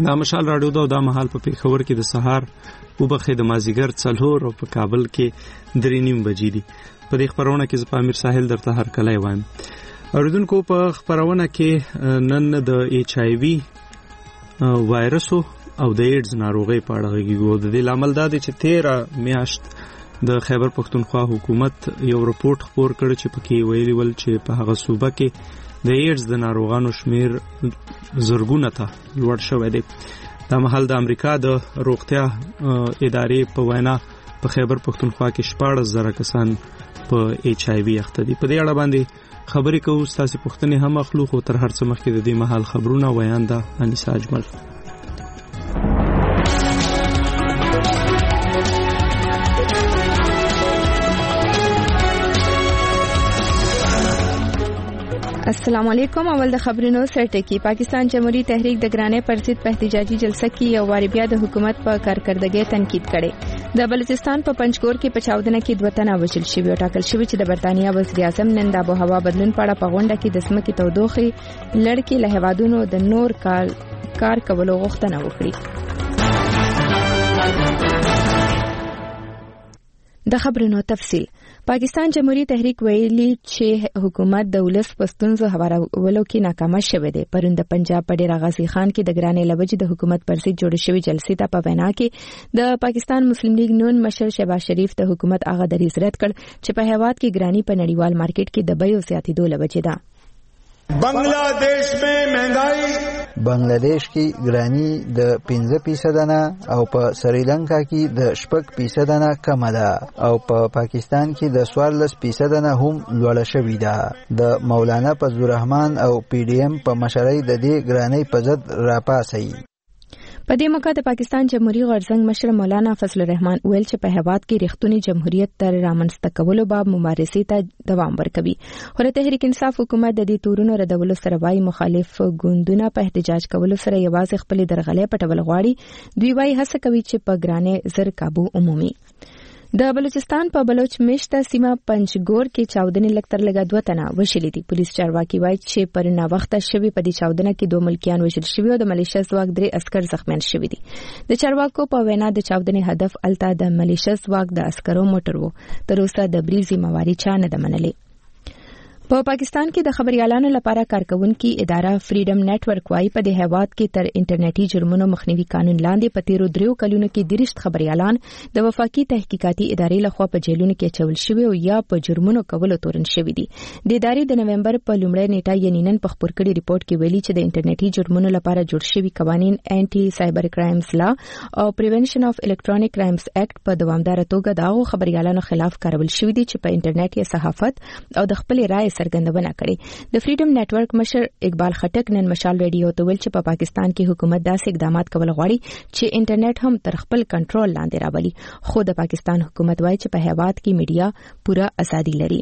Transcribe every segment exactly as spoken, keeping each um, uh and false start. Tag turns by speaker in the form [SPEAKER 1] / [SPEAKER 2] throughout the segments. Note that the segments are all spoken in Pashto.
[SPEAKER 1] دا مشال راډیو دا د مهال په پیښور کې د سهار وبخې د مازیګر څلور او په کابل کې درې نیم بجې دي. په دې خبرونه کې زه امیر ساحل درته هر کله وایم. اوریدونکو په خبرونه کې نن د ایچ آی وی وایرسو او د ایډز ناروغي په اړه غږیږو. د دې لامل دا دی چې تیره میاشت د خیبر پښتونخوا حکومت یو رپورت خپور کړ چې پکې ویلي ول چې په هغه صوبه کې د ایډز د ناروغانو شمیر زرګونه ته لوړ شوی دی. دا مهال د امریکا د روغتیا ادارې په وینا په خیبر پښتونخوا کې شپاړس زره کسان په ایچ آی وی اخته دي. په دې اړه باندې خبرې کوو، ستاسو پوښتنې هم اخلو، خو تر هر څه مخکې د دې مهال خبرونه ویان ده انیسا اجمل.
[SPEAKER 2] السلام علیکم. اول د خبرونو سرټکی. پاکستان جمهوری تحریک د ګرانه پرسید په احتجاجي جلسه کې یو واری بیا د حکومت په کارکردګۍ تنقید کړي. د بلوچستان په پنجګور کې په چاودنه کې دوه تنه وژل شوي او ټاکل شوی چې د برتانیا وزیر اعظم نن د آبهوا بدلون په اړه په غونډه کې د ځمکې تودوخې لړ کې له هیوادونو د نور کار کار کولو غوښتنه وکړي. د خبرونو تفصیل. پاکستان جمهوری تحریک ویلي چې حکومت د ولس په ستونزو هوارولو کې ناکامه شوې ده. پرون د پنجاب په ډیر غازی خان کې د ګرانې لوجې د حکومت پر ضد جوړ شوی جلسې ته په وینا کې د پاکستان مسلم لیگ نون مشر شهباز شریف د حکومت هغه دریځ رد کړ چې په هیواد کې ګرانی په نړیوال مارکیټ کې د بیو زیاتېدو لوجې ده.
[SPEAKER 3] بنگلاديش में महंगाई
[SPEAKER 4] بنگلاديش کې ګرانی د پنځه فیصد نه او په سریلانکا کې د شپږ فیصد نه کم ده او په پاکستان کې د څوارلس فیصد نه هم لوړه شوې ده. د مولانا فضل الرحمن او پی ډی ایم په مشرۍ د دې ګرانی په ضد راپاسي.
[SPEAKER 2] په دې موقع د پاکستان جمهوریت غورځنګ مشر مولانا فضل الرحمن ویل چې په هیواد کې ریښتونی جمهوریت تر رامنځته کولو باب مبارزې ته دوام ورکوي. خو د تحریک انصاف حکومت د دې تورونو ردولو سره وايي مخالف ګوندونه په احتجاج کولو سره یوازې خپل درغلې پټول غواړي. دوی وايي هڅه کوي چې په ګرانې زر کابو عمومي. د بلوچستان په بلوچ میشته سیمه پنجګور کې چاودنې لکتر لګا دوه تنه وشلې دي. پولیس چارواکي وايي چې پر نا وخت شوی په دې چاودنه کې دوه ملکیان وژل شوي او د ملیشیا ځواک درې عسكر زخمیان شوي دي. د چارواکو په وینا د چاودنې هدف الته د ملیشیا ځواک د عسکرو موټر وو. تر اوسه د بریزي مواري چا نه د منلې. په پا پاکستان کې د خبريالانو لپاره کارکونکو اداره فریډم نتورک وايي په دې هیواد کې تر انټرنیټي جرمونو مخنیوي قانون لاندې په تیرو دریو کلونو کې درشت خبريالان د وفاقي تحقیقاتي ادارې لخوا په جیلونو کې چول شوی او یا په جرمونو کولو تورن شوی دي. د ادارې د نومبر په لومړۍ نیټه یعنی نن په خبر کړي ریپورت کې ویلي چې د انټرنیټي جرمونو لپاره جوړ شوی قوانين انټي سایبر کرایمز لا او پریونشن اف الکترونیک کرایمز اکټ په دوامدار توګه دغه خبريالانو خلاف کارول شوی دي چې په انټرنیټ یا صحافت او د خپل رائے سرګندونه کړي. د فریډم نتورک مشر اقبال خټک نن مشال ریډیو ته ویل چې په پا پاکستان کې حکومت داسې اقدامات کول غواړي چې انټرنیټ هم تر خپل کنټرول لاندې راولي. خو د پاکستان حکومت وايي چې په هیواد کې میډیا پوره ازادي لري.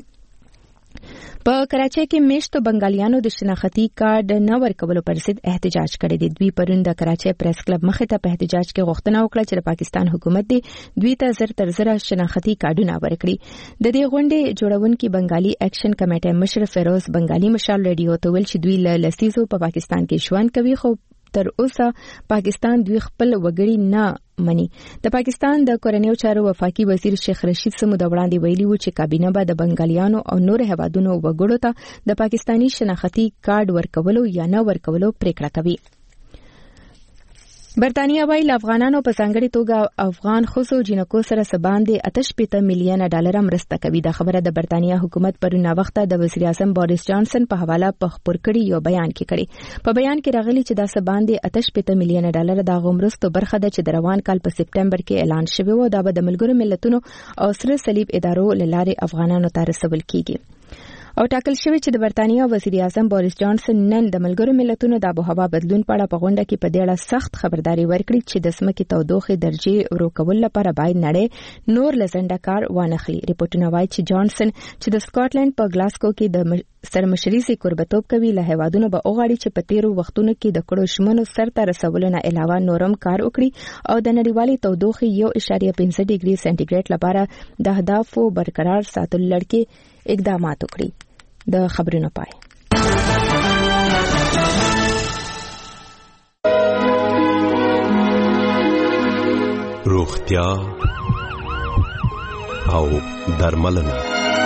[SPEAKER 2] په کراچۍ کې میشتو بنگالیانو د شناختی کارت نه ورکولو پر ضد احتجاج کړی دی. دوی پرون د کراچۍ پریس کلب مخې ته په احتجاج کې غوښتنه وکړه چې د پاکستان حکومت دی دوی ته زر تر زر شناختی کارتونه ورکړي. د دې غونډې جوړونکي بنگالي اکشن کمیټې مشر فیروز بنگالي مشال ریډیو ته ویل چې دوی له لسیزو په پاکستان کې ژوند کوي خو تر اوسه پاکستان دوی خپل وګړي نه مني. د پاکستان د کورنیو چارو وفاقي وزیر شیخ رشید سمود وړاندې ویلي و چې کابینه به د بنگالیانو او نور هیوادونو وګړو ته د پاکستانی شناختی کارت ورکولو یا نه ورکولو پریکړه کوي. برتانیا وايي افغانانو په ځانګړي توګه افغان خصو جنکو سره سباندې آتش پته میلیونه ډالر مرسته کوي. دا خبره د برتانیا حکومت پرونه وخته د وزیر اعظم بوریس جانسن په حواله په خبر کړي یو بیان کې کړي. په بیان کې راغلي چې دا سباندې آتش پته میلیونه ډالر د غمرستو برخه ده چې د روان کال په سپټمبر کې اعلان شوی و. دا به د ملګرو ملتونو او سره صلیب ادارو لاره افغانانو ته رسول کیږي. او ټاکل شوی چې د برتانیا وزیر اعظم بوریس جانسن نن د ملګرو ملتونو د آبهوا بدلون په اړه په غونډه کې په دې اړه سخت خبرداري ورکړي چې د ځمکې تودوخې درجه ورو کول لپاره باید نړۍ نور لزنده کار وانخلي. ریپورتونه وايي چې جانسن چې د سکاټلند په گلاسکو کې د سرمشري سي قربتوب کوي له هیوادونو به اوغاړي چې په تیرو وختونو کې د کړو شمنو سرته رسولو نه علاوه نورم کار وکړي او د نړیوالي تودوخې یو اشاریه پنځه ډیګري سنټیګریډ لپاره د اهدافو برقرار ساتلو لړ اقدامات وکړي. د خبرونو پای.
[SPEAKER 5] روغتیا او درملنه.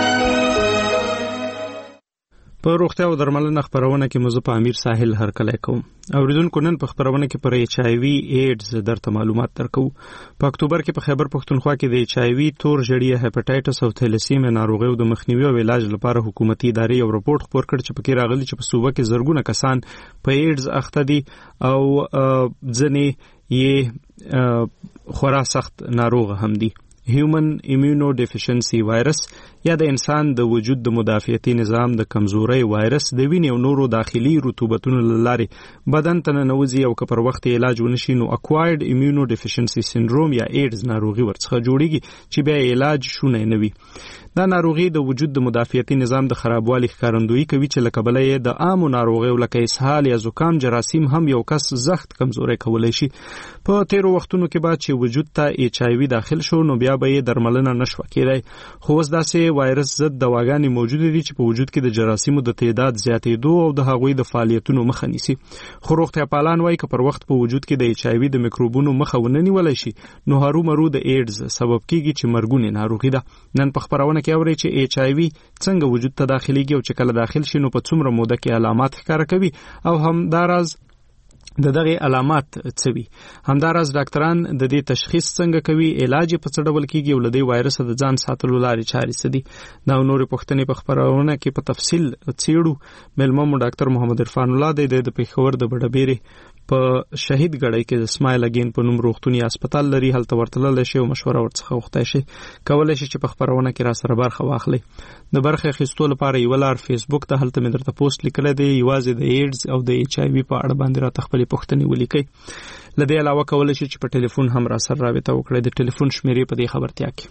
[SPEAKER 1] په روغتیا او درملنه خبرونه کې مزه په امیر ساحل هرکلی کوم. اوریدونکو نن په خبرونه کې پر ایچ آی وی ایډز درته معلومات درکو. په اکتوبر کې په خیبر پښتونخوا کې د ایچ آی وی تور جړی هپاتایټس او تھیلیسیمیا ناروغیو د مخنیوي او علاج لپاره حکومتي ادارې یو رپورت خپور کړ چې پکې راغلي چې په صوبه کې زرګونه کسان په ایډز اخته دي او ځنې یې خورا سخت ناروغ هم دي. هیومن ایمیونو ډیفیشنسي وایرس یا د انسان د وجود د مدافعتي نظام د کمزوري وایرس د وینې او نورو داخلي رطوبتونو لارې بدن ته ننوځي او که پر وخت علاج ونشي نو اکوایرډ ایمیونو ډیفیشنسي سندروم یا ایډز ناروغي ورڅخه جوړیږي چې بیا علاج شونه نه وي. دا ناروغي د وجود د مدافعتي نظام د خرابوالي ښکارندویي کوي چې لکه بلې د عامو ناروغیو لکه اسهال یا زکام جراثیم هم یو کس زخت کمزوري کولای شي. په تیرو وختونو کې بعد چې وجود ته ایچ آی وی داخل شو نو بیا به یې درملنه نشو کېدای. خو اوس داسې وایرس ضد دواګانې موجوده دي چې په وجود کې د جراثیمو د تعداد زیاتېدو او د هغوی د فعالیتونو مخه نیسي. خو روغتیا پالان وایي که پر وخت په وجود کې د ایچ آی وی د میکروبونو مخه ونه نیولی شي نو هرومرو د ایډز سبب کیږي چې مرګونې ناروغي ده. نن په خبرونه کې اورئ چې ایچ آی وی څنګه وجود ته داخليږي او چې کله داخل شي نو په څومره موده کې علامات ښکاره کوي او همداراز د دغه علامات څه وي. همداراز ډاکټران د دې تشخیص څنګه کوي، علاج په څه ډول کیږي او لدی وایرس د ځان ساتلو لارې چارې څه دي. دا نور پوښتنې په خبرونه کې په تفصیل څېړو. ملمو ډاکټر محمد عرفان الله د پیښور د بډبېرې په شهید ګړی کې د اسماعیل اگین په نوم روغتونی هسپتال لري، هلته ورتللی شي او مشوره ورڅخه وغوښتی شي. کولی شي چې په خبرونه کې را سره برخه واخلئ. د برخې اخیستو لپاره یوه لار فیسبوک ته، هلته مې درته پوسټ لیکلی دی، یوازې د ایډز او د ایچ آی وي په اړه باندې راته خپلې پوښتنې ولیکئ. له دې علاوه کولی شي چې په ټلیفون هم را سره رابطه وکړئ. د ټلیفون شمیرې په دې خبرتیا کې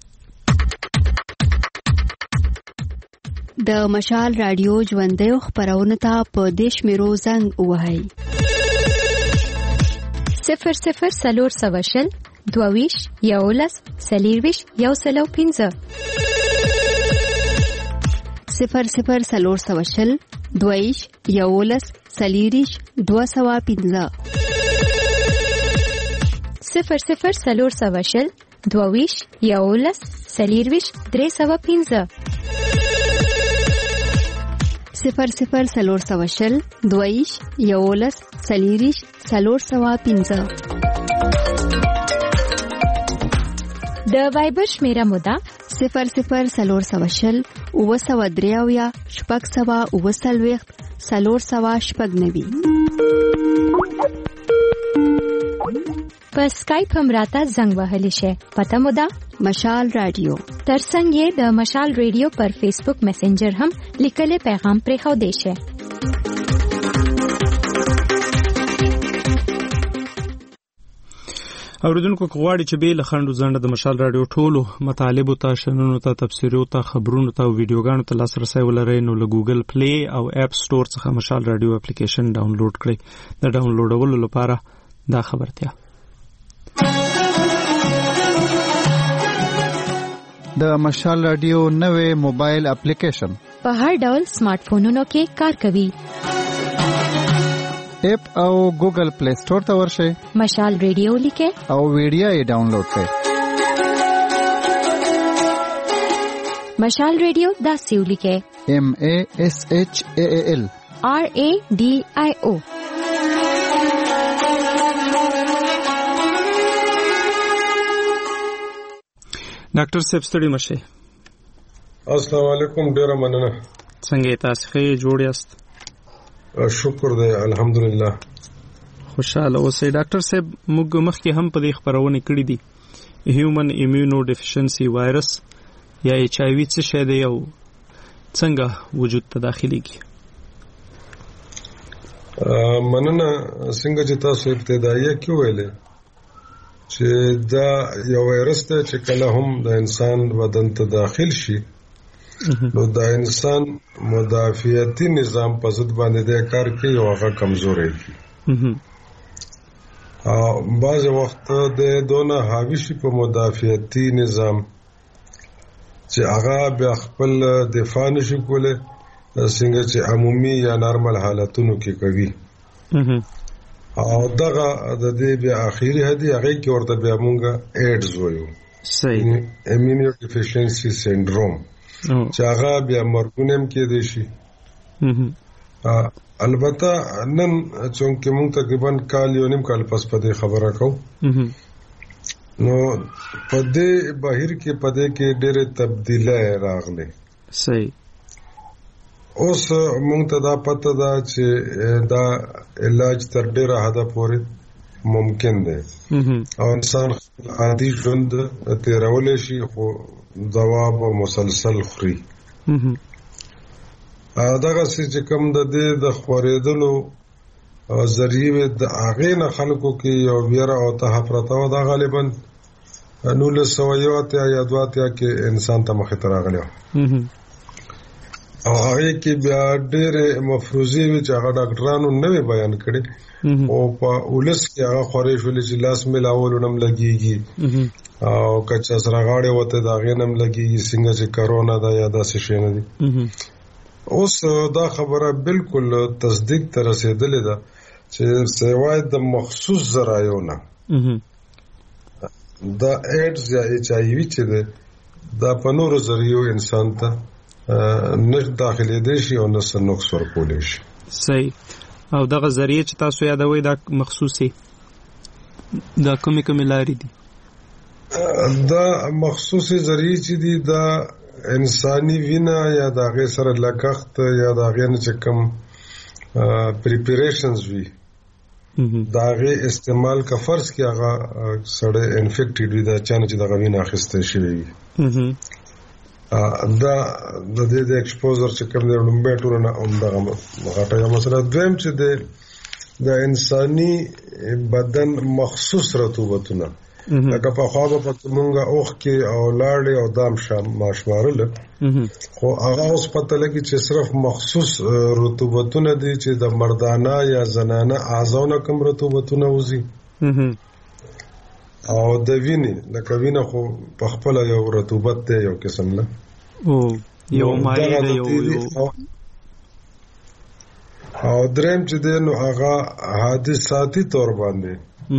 [SPEAKER 6] د مشال رادیو ژوندیو خبرونه ته په دې شمیرو زنګ ووهئ:
[SPEAKER 2] صفر صفر سلور سوشل دوویش یولس سلیرویش یو سلو پینزه
[SPEAKER 6] صفر صفر سلور سوشل دوویش یولس سلیریش دو سوا پینزه
[SPEAKER 2] صفر صفر سلور سوشل دوویش یولس سلیرویش درې سوا پینزه
[SPEAKER 6] صفر صفر سلور سوشل دویش یولس سلیریش سلور سوا پینزه.
[SPEAKER 2] د وایبر شمیره موده
[SPEAKER 6] صفر صفر سلور سوشل اوه سوا دریاویا شپږ سوا اوه څلوېښت سلور سوا شپږ نوي.
[SPEAKER 2] په سکایپ هم راته زنګ وهلی شي. پته مو ده
[SPEAKER 6] مشال رادیو.
[SPEAKER 2] ترڅنګ یې د مشال رادیو پر فیسبوک میسنجر هم لیکلی پیغام پرېښودی شي.
[SPEAKER 1] اوریدونکو که غواړي چې بې له خنډو ځنډه د مشال رادیو ټولو مطالبو ته، شننو ته، تبصرو ته، خبرونو ته او ویډیوګانو ته لاسرسی ولرئ نو له ګوګل پلی او اپ سټور څخه مشال رادیو اپلیکیشن ډاونلوډ کړئ. د ډاونلوډولو لپاره دا خبرتیا.
[SPEAKER 7] د مشال رادیو نوې موبایل اپلیکیشن
[SPEAKER 2] په هر ډول سمارټ فونونو کې کار کوي.
[SPEAKER 7] اپ او ګوګل پلی سټور ته ورشئ،
[SPEAKER 2] مشال رادیو لیکئ
[SPEAKER 7] او ویډیو یې ډاونلوډ کړئ.
[SPEAKER 2] مشال رادیو داسې ولیکئ:
[SPEAKER 7] ایم ای ایس ایچ ای ایل
[SPEAKER 2] آر ای ډي آی او.
[SPEAKER 1] ډاکټر صاحب ستړي مشه.
[SPEAKER 3] السلام علیکم، ډیره مننه.
[SPEAKER 1] څنګه تاسو ښه جوړ یاست؟
[SPEAKER 3] شکر دی، الحمدلله.
[SPEAKER 1] خوشاله اوسئ. ډاکټر صاحب موږ مخکې هم په دې خبرونه کړې دي هیومن ایمیونو ډیفیشنسي وایرس یا ایچ آی وی څه شی دی او څنګه وجود ته داخليږي؟
[SPEAKER 3] مننه. څنګه چې تاسو ابتدایي کې ویلې چې دا یو وایرس دی چې کله هم د انسان بدن ته داخل شي نو د انسان مدافعتي نظام په ضد باندې د کار کوي او هغه کمزوري کی. او بعض وخت د دونه حاوی شي په مدافعتي نظام چې هغه بیا خپل دفاع نشي کولای څنګه چې عمومي یا نارمل حالتونو کې کوي. او دغه د دې بیا اخیری هدي هغه کې ورته بیا مونږه ایډز وایو
[SPEAKER 1] صحیح
[SPEAKER 3] ایمیونو ډیفیشنسي سینډروم چې هغه بیا مرګونم کې دی شي. البته نن چونکه مونږ تقریبا کال یو نیم کال پس په دې خبره کوو نو په دې بهیر کې په دې کې ډېرې تبدیلی راغلي.
[SPEAKER 1] صحیح.
[SPEAKER 3] اوس مونږ ته دا پته ده چې دا علاج تر ډېره حده پورې ممکن دی او انسان عادي ژوند تیرولی شي خو دوا به مسلسل خوري. دغه چې کوم د دې د خورېدلو ذریعې د هغې نه خلکو کې یو ویره او تهه پرته وه، دا غالبا نولس سوه یو اتیا یا دوه اتیا کې انسان ته مخې ته راغلی وه او هغې کې بیا ډېرې مفروضې وې چې هغه ډاکټرانو نه وې بیان کړې او په ولس کې هغه خورې شولې چې لاس میلاولو نه هم لګېږي او که چا سره غاړې وته د هغې نه هم لګېږي څنګه چې کرونا ده یا داسې شی نه دي. اوس دا خبره بالکل تصدیق ته رسېدلې ده چې سوای د مخصوص ذرایعو نه دا ایډز یا ایچ آی وي چې ده دا په نورو ذریعو انسان ته نه داخلېدی شي او نه څه نقص ورکولی شي.
[SPEAKER 1] صحیح. او دغه ذریعې چې تاسو یادوئ دا مخصوصي دا کومې کومې لارې دي؟
[SPEAKER 3] دا مخصوصي ذریعې چې دي دا انساني وینه یا د هغې سره لګښت یا د هغې نه چې کوم پریپریشنز وي د هغې استعمال که فرض کړي هغه سړی انفیکټډ وي د چا نه چې دغه وینه اخیستی شوې وي دا د دې د ایکسپوزر چې کوم دی لومبی ټولو نه همدغه غټه یوه مسله. دویم چې دی د انساني بدن مخصوص رطوبتونه لکه پخوا به پکې مونږه اوښکې او لاړې او دام ماشمارله خو هغه اوس پته لګي چې صرف مخصوص رطوبتونه دي چې د مردانه یا زنانه اعضاو نه کوم رطوبتونه وځي او د وینې لکه وینه خو په خپله یو رطوبت دی یو قسم نه
[SPEAKER 1] یو مایع دی یو
[SPEAKER 3] او دریم چې دی نو هغه حادثاتي طور باندې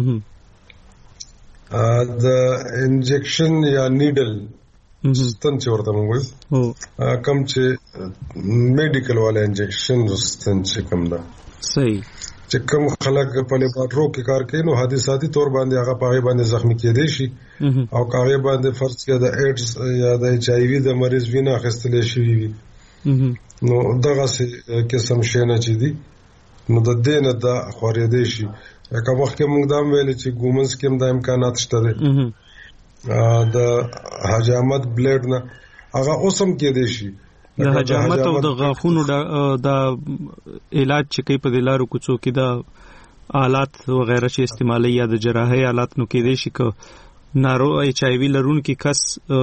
[SPEAKER 3] د انجکشن یا نیډل ستن چې ورته موږ وایو کوم چې میډیکل والا انجکشن ستن چې کوم ده
[SPEAKER 1] صحیح
[SPEAKER 3] چې کوم خلک په لیبارټرو کې کار کوي نو حادثاتي طور باندې هغه په هغې باندې زخمي کېدی شي او که هغې باندې فرض کړه د ایډز یا د ایچ آی وي د مریض وینه اخیستلی شوي وي نو دغسې قسم شیونه چې دي نو د دې نه دا خورېدی شي. لکه مخکې موږ دا هم ویلې چې ګومنز کې هم دا امکانات شته دی د حجامت بلیډ نه هغه اوس هم کېدی شي
[SPEAKER 1] د حجامت او د غاښونو د علاج چې کوي په دې لارو کوڅو کې د آلات وغیره چې استعمالوي یا د جراحۍ آلات نو کېدی شي که نارو ایچ آی وي لرونکي کس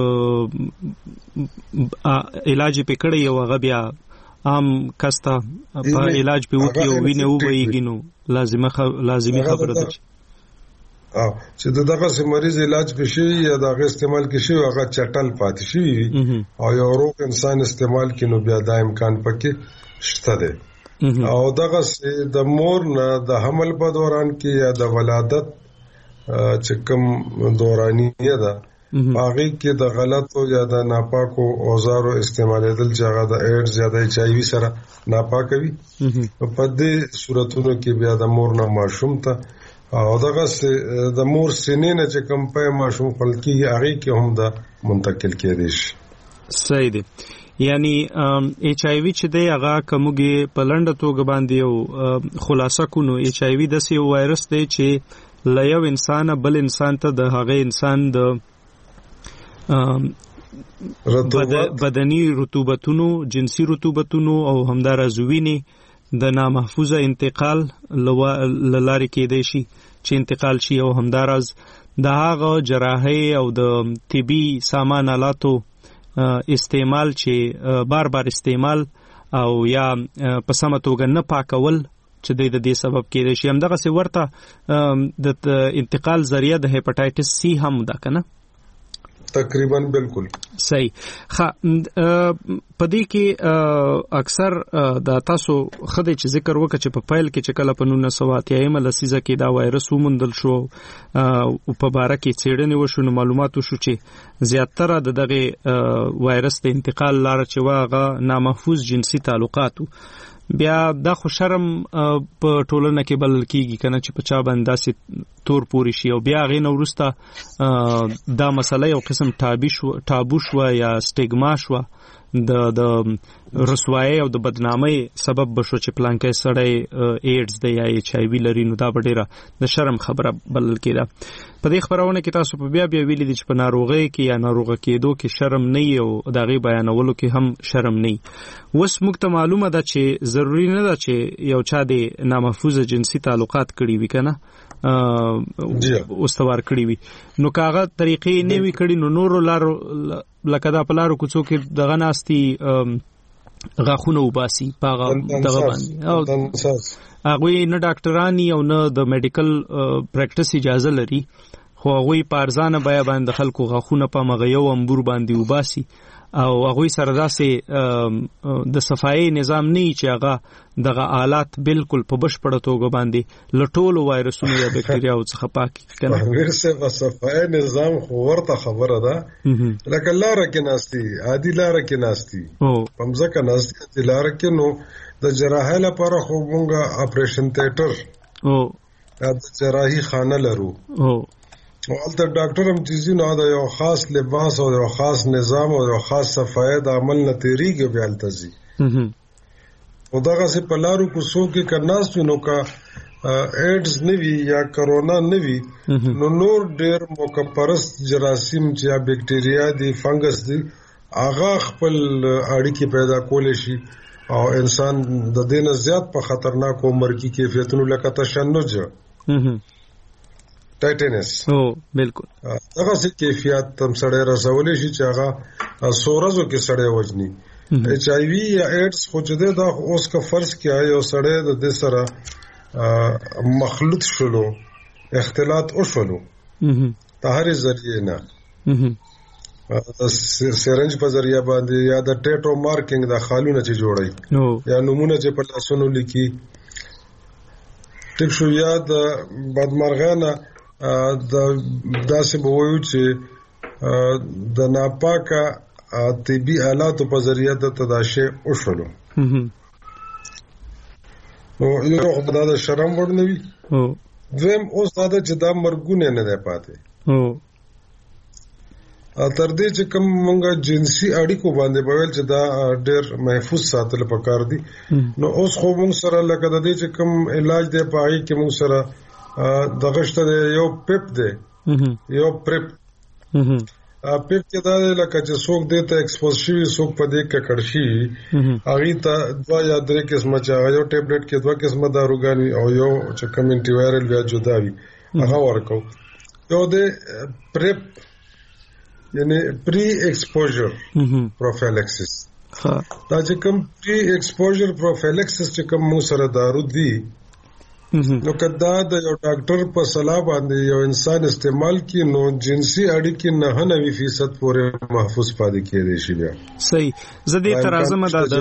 [SPEAKER 1] علاج یې پې کړی او هغه بیا عام کس ته په علاج پې وکړي او وینې وبهیږي نو لازمي خبره ده
[SPEAKER 3] چې د دغسې مریض علاج پې شوي یا د هغې استعمال کې شوي هغه چټل پاتې شوي وي او یو روغ انسان استعمال کړي نو بیا دا امکان پکې شته دی. او دغسې د مور نه د حمل په دوران کې یا د ولادت چې کوم دورانیه ده هغې کې د غلطو یا د ناپاکو اوزارو استعمالېدل چې هغه د ایډز یا د ایچ آی وي سره ناپاکه وي په دې صورتونو کې بیا د مور نه ماشوم ته او دغسې د مور سینې نه چې کوم پی ماشوم خوړل کېږي هغې کې هم دا منتقل کېدی شي.
[SPEAKER 1] صحیح دی. یعنی ایچ آی وي چې دی هغه که موږ یې په لنډه توګه باندې یو خلاصه کړو نو ایچ آی وي داسې یو وایرس دی چې له یو انسانه بل انسان ته د هغه انسان د بدني رطوبتونو جنسي رطوبتونو او همداراز وینې د نامحفوظه انتقال للارې کېدی شي چې انتقال شي او همداراز د هغه جراحۍ او د طبي سامان آلاتو استعمال چې بار بار استعمال او یا په سمه توګه نه پاکول چې د دې سبب کېدی شي. همدغسې ورته د انتقال ذریعه د هیپاټایټس سی هم ده که نه؟
[SPEAKER 3] تقریبا بالکل
[SPEAKER 1] صحیح. ها پدې کې اکثر د تاسو خدای چې ذکر وکړي چې په فایل کې چې کله په نولس سوه اتیا لسیزه کې دا وایرس ومندل شو او په باره کې څېړنې وشو نو معلومات وشو چې زیاتره د دغه وایرس د انتقال لار چې واغه نامحفوظ جنسي تعلقات بیا دا خو شرم په ټولنه کې بلل کیږي کنه چې په چا باندې داسې تور پوری شي او بیا غي نو ورسته دا مسله یو قسم تابو شو تابو شو یا سټیګما شو د د رسوایی او د بدنامۍ سبب بشو چې پلانکې سړی ایډز د یا ایچ آی وی لري نو دا ډیره د شرم خبره بلل کیده. په دې خبرونه کې تاسو په بیا بیا ویلي دي چې په ناروغي کې یا ناروغه کېدو کې شرم نه او د غي بیانولو کې هم شرم نه. وس موږ ته معلومه ده چې ضروری نه ده چې یو چا د نامحفوظ جنسي تعلقات کړي وي کنه اوستوار کړی وي نو کاغه طریقې نه وی کړی نو نور لارو لکه دا پلارو کوڅو کې دغه ناستي غاخونه وباسي پاغه دغه باندې او هغه نه ډاکټرانی او نه د میډیکل پریکټس اجازه لري خو هغه پارزانه بیا باندې خلکو غاخونه په مغیو امبور باندې وباسي او هغه سره داسې د صفایي نظام نه چې هغه دغه آلات بالکل په بشپړه توګه باندې لټولو وایرسونو یا بکټریاو څخه پاکي کنه
[SPEAKER 3] ورسه په صفایي نظام خو ورته خبره ده لکه لار کې ناشتي عادي لار کې ناشتي په مزه ناشتي لار کې نو د جراحي لپاره خو مونږه اپریشن تیټر او د جراحي خانه لرو او ولته ډاکټر هم چې نو دا یو خاص لباس او یو خاص نظام او یو خاص صفایي د عمل نه تیریږي بیا التزي او دغه سه پلارو کو سو کې کرناس نو کا ایډز نیوی یا کرونا نیوی نو نور ډیر موکپرست جراثیم چې یا بکټریا دي فنګس دي اغه خپل اړیکې پیدا کول شي او انسان د دینه زیات په خطرناک عمر کې کیفیتونو لکه تشنج ټایټنس
[SPEAKER 1] او بالکل
[SPEAKER 3] هغه څه کیفیت تم سړی رسولې شي چې هغه سورزو کې سړی وجني ایچ آی وی یا ایډز خو چې دا اوس کا فرض کیا یو سړی د دې سره مخلوط شلو اختلاط او شلو په هر ذریعہ نه سرنج په ذریعہ باندې یا د ټیټو مارکینګ د خالونه چې جوړي یا نمونه چې په لاسونو لیکي ټیک شو یا د بدمرغانه د داسې بوویو چې د ناپاکه طبي آلاتو په ذریعہ د تداشه او شلو نو یو خدای د شرم ورنوي دویم اوس دا چې دا مرګونه نه ده پاتې او تر دې چې کوم مونږه جنسي اړیکو باندې بویل چې دا ډېر محفوظ ساتل پکار دي نو اوس خو مونږ سره لکه د دې چې کوم علاج دی پای کې مونږ سره دغه شته یو پپ دی یو پرپ پپ کې دا لکه چې څوک دې ته ایکسپوز شي څوک په دې کې کړشي هغه ته دوا یا درې قسمه چا یو ټیبلټ کې دوا قسمه داروګانی او یو چې کوم انټي وایرل بیا جدا وي هغه ورکو یو دې پرپ یعنی پری ایکسپوژر پروفیلیکسس دا چې کوم پری ایکسپوژر پروفیلیکسس چې کوم مو سره دارو دي نو کدا د یو ډاکټر په صلاح باندې یو انسان استعمال کی نو جنسي اړیکې نه نه وی فیصد پورې محفوظ پاتې کېږي شي بیا
[SPEAKER 1] صحیح زدي ترازمه د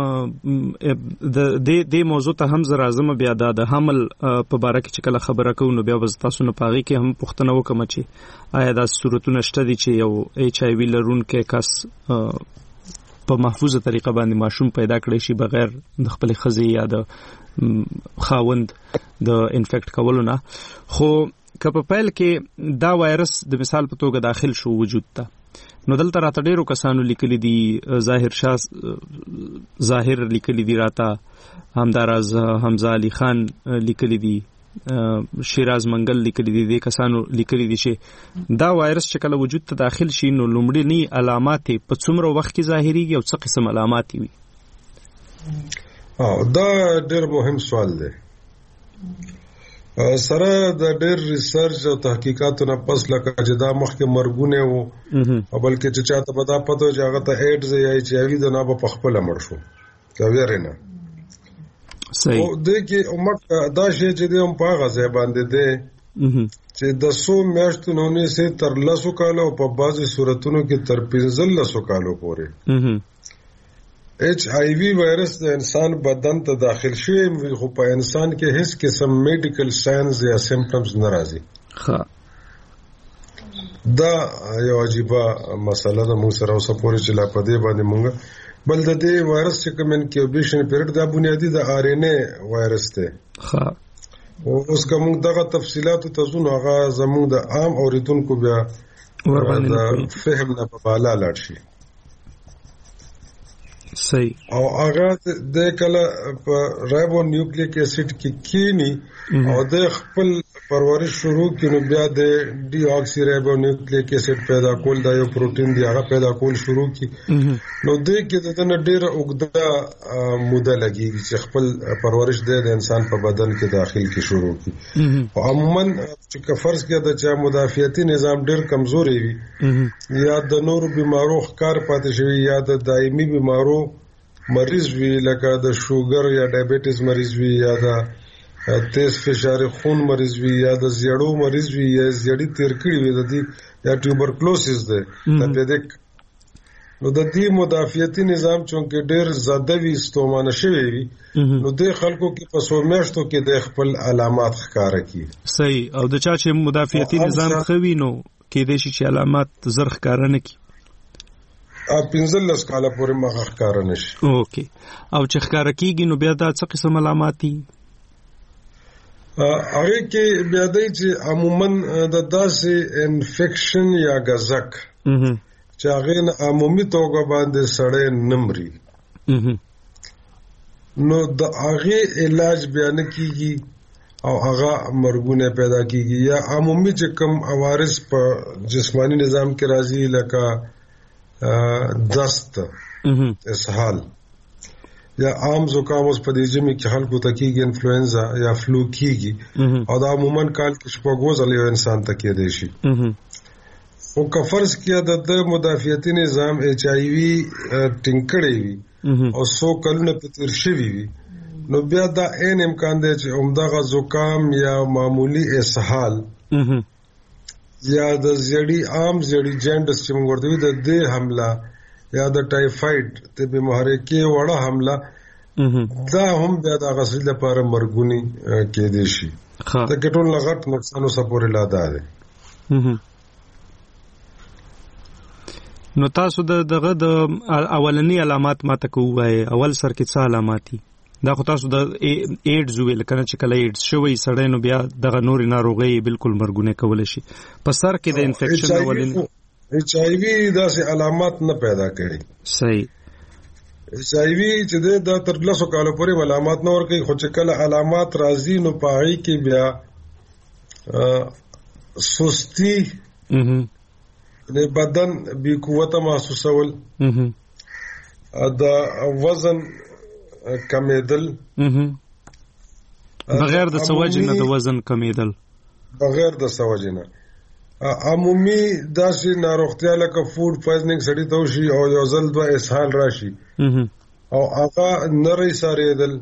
[SPEAKER 1] د د موضوع ته هم زرازمه بیا د حمل په باره کې چې کله خبره کوو نو بیا وز تاسو نه پاغي کې هم پوښتنه وکم چې آیا دا صورتونه شته دي چې یو ایچ آی وی لرونکو کس په محفوظه طریقه باندې ماشوم پیدا کړی شي بغیر د خپل خزي یا د خاوند د انفیکټ کولو نه خو کله په پیل کې دا وایرس د مثال په توګه داخل شو وجود ته نو دلته راته ډیرو کسانو لیکلي دي ظاهر شاه ظاهر لیکلي دي راته همداراز حمزه علي خان لیکلي دي شیراز منګل لیکلي دي د کسانو لیکلي دي چې دا وایرس چې کله وجود ته داخل شي نو لومړني علامات په څومره وخت کې ظاهريږي او څه قسم علامات وي
[SPEAKER 3] او دا ډېر مهم سوال دی سره د ډېر ریسرچ او تحقیقاتو نه پس لکه چې دا مخکې مرګونه وو او بلکې چې چاته پتا پته چې هغه ته ایډز یا ایچ آی وی د نه په خپل مړ شو دا ویره نه
[SPEAKER 1] صحیح
[SPEAKER 3] او د کې عمر دا شی چې د هم په غزه باندې دی چې د څو میاشتو نه سه تر لسو کالو په بعضي صورتونو کې تر پنځلسو کالو پورې ایچ آی وی وایرس د انسان بدن ته داخل شي خو په انسان کې هیڅ قسم میډیکل ساينز یا سیمپټمز نه راځي. ښه دا یو عجیبه مسله ده موږ سره اوسه پورې چې لا پدې باندې موږ بل د دې وایرس چې کوم انکیوبیشن پیریډ دا بنیادی د آر ان اے وایرس دی. ښه اوس کوم دغه تفصيلات ته ځو هغه زموږ د عام اوریدونکو بیا ورباندې فهم نه په بالا لاړ شي. صحیح. او هغه د کله په رایبو نیوکلیک اسید کې کینی او د خپل پرورش شروع کینو بیا د ډي اکسی رایبو نیوکلیک اسید پیدا کول دا یو پروتین دی هغه پیدا کول شروع کی نو د کې د تن ډیر اوګدا موده لګیږي چې خپل پرورش د انسان په بدن کې داخل کی شروع کی او عموما چې فرض کې د چا مدافعتي نظام ډیر کمزوري وي یا د نور بیمارو ښکار پاتې شوی یا د دایمي بیمارو مریض وی لکه د شوګر یا ډایبټیز مریض وی یا د تیز فشار خون مریض وی یا د زیړو مریض وی یا زیړی تیر کړي وي د دې یا ټیوبرکلوسیس ده تپیدک نو د دې مدافعتي نظام چونکه ډیر زده وي استومانه شوی وي نو د خلکو کې په سومیشتو کې د خپل علامات ښکارا کی. صحیح. او د چا چې مدافعتي نظام خوي نو کې د شي علامات زر ښکارا نه کی ا پنځلس کاله پورې مخ ښکارا نشي. اوکې. او چې ښکارا کیږي نو بیا دا څه قسم علامات دي؟ هغه کې بیا دی چې عموما د داسې انفیکشن یا غزک چې هغه عمومي توګه باندې سړی نمري نو د هغه علاج بیان کیږي او هغه مرګونه پیدا کیږي یا عمومي چې کم عوارض په جسمانی نظام کې راځي لکه دست اسهال یا عام زکام اوس په دې جمع کې خلکو ته کېږي انفلوئنزا یا فلو کېږي او دا عموما کال کې شپږ ځله یو انسان ته کېدی شي او که فرض کړه د مدافعتي نظام ایچ آی وی ټینګړی وي او څو کلونه په تیر شوي وي نو بیا دا عین امکان دی چې همدغه زکام یا معمولی اسهال یا د زیړی عام زیړی جاندس چې موږ ورته وي د دې حمله یا د ټایفاید ته به محرکه وړه حمله دا هم بیا د غسل لپاره مرګونی کې دي شي. دا ټول لغت نقصانو سپورې لا ده. نو تاسو دغه د اولنی علامات ماته کوی اول سر کې څه علامات دي؟ دا خو تاسو د ایډز ویل کنه چې کله ایډز شوی سړی نو بیا دغه نور ناروغي بالکل مرګونه کول شي. په سر کې د انفیکشن اولنی ایچ آی وی داسې علامات نه پیدا کړي. صحیح. ایچ آی وی چې د تر لسو کالو پورې علامات نه ورکوي خو چې کله علامات راځي نو پای کې بیا سستی د بدن بی قوت محسوسول د وزن کمیدل بغیر د سوجنه د وزن کمیدل بغیر د سوجنه عمومي داسې ناروغتیا لکه فود پویزنینګ سړی ته وشي او یو ځل دوه اسهال راشي او هغه نری ساریدل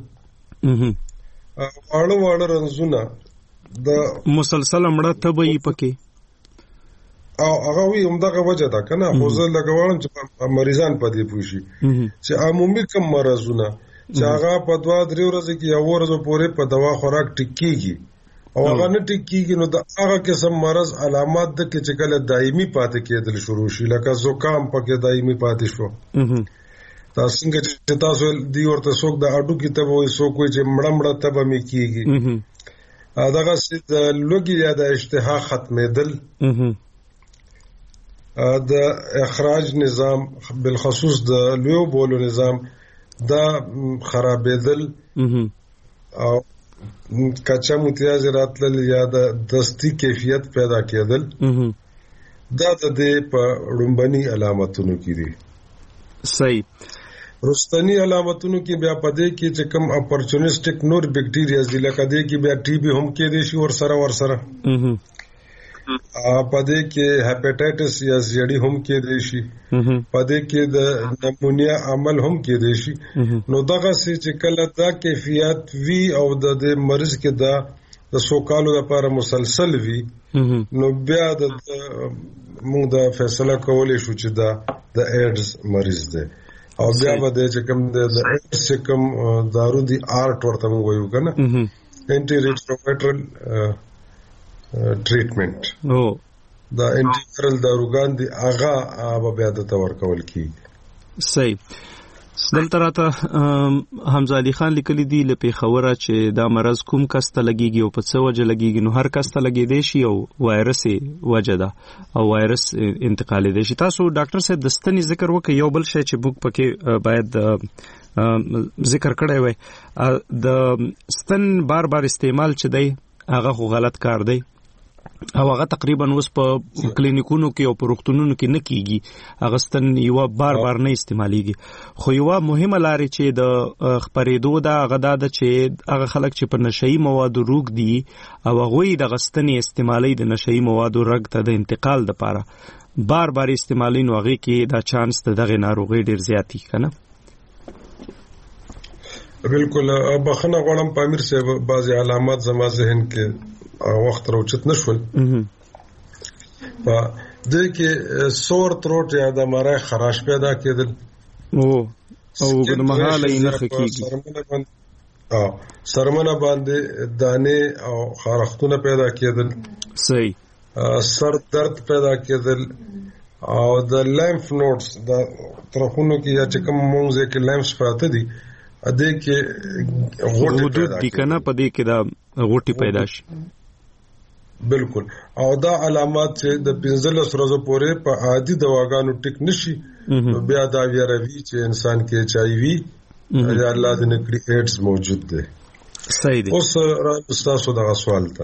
[SPEAKER 3] واړه واړه رنځونه د مسلسل مړه تبې پکې او هغه وی همدغه وجه ده کنه خو زه لګوالم چې مریضان پدې پوښي چې عمومي کم مرزونه چې هغه په دوه درې ورځې کې یو ورځ پورې په دوا خوراک ټیکيږي او هغه نه ټیکيږي نو د هغه قسم مرز علامات د کې چې کله دایمي پاتې کېدل شروع شي لکه زکام پکې دایمي پاتې شو تاسو څنګه چې تاسو دی ورته څوک د اډو کې ته وایي څوک چې مړه مړه تبه مې کیږي دغه د لوګي یا د اشتها ختمېدل د اخراج نظام بالخصوص د لویو بولو نظام دا خرابېدل او کچا متیاز راتل یا د دستی کیفیت پیدا کېدل دا د دې په لومبني علامتونو کې دي. صحیح. رستنی علامتونو کې بیا پدې کې چې کوم اپورچونیسټک نور بیکټیریا دي لکه دې کې بیا ټي بي هم کې دي شي ور سره ور سره پدې کې هپاټایټس یا زیړی هم کې دي شي پدې کې د نمونیا عمل هم کې دي شي نو دغه چې کله دا کیفیت وی او د مریض کې دا د سو کالو لپاره مسلسل وي نو بیا د موږ د فیصله کولای شو چې دا د ایډز مریض دی او بیا به د چې کوم د ایډز چې کوم دارو دی آرټ ورته موږ وایو کنه انټي ریټرووایرل ټریټمنټ نو دا انټي وایرل داروګان دی هغه به بیا د تور کول کیږي.
[SPEAKER 1] صحیح. دلته راته حمزه علي خان لیکلی دی له پیښوره چې دا مرض کوم کس ته لګیږي او په څه وجه لګیږي. نو هر کس ته لګیدای شي او وایرس وجه ده او وایرس انتقالیدای شي. تاسو ډاکټر صاحب د ستنې ذکر وکړئ. یو بل شی چې موږ پکې باید ذکر کړی وای د ستن بار بار استعمال چې دی هغه خو غلط کار دی او هغه تقریبا اوس په کلینیکونو کې او په روغتونونو کې نه کیږي. هغه ستن یو بار بار نه استعماليږي. خو یو مهمه لار چې د خبرېدو دا هغه دا چې هغه خلک چې په نشئی موادو روغ دي او هغه د غستنې استعمالي د نشئی موادو رګ ته د انتقال لپاره بار بار استعمالي نو هغه کې دا چانس ته دغه ناروغي ډیر زیاتی کنه.
[SPEAKER 3] بالکل. بخنه غواړم پامیر صاحب بعضی علامات زما ذهن کې وخت راوچت نشول. په دې کې سور تروټ یا د مړای خراش پیدا کېدل او او د محاله یې نه خکېږي. او سرمنه باندې دانه او خارختونه پیدا کېدل. صحیح. سر درد پیدا کېدل او د لیمف نوډز د طرفونو کې یا چې کوم مونږه کې لیمفز پراته دي ا دې کې غوټي پیدا دي کنه په دې کې دا غوټي پیدا شي. بالکل. او دا علامات چې د پنځلس ورځې پورې په عادي دواګانو ټیک نشي نو بیا دا ویروي چې انسان کې ایچ آی وی یا الله دې نکړي ایډز موجود دی. صحیح دی. اوس تاسو دا سوال ته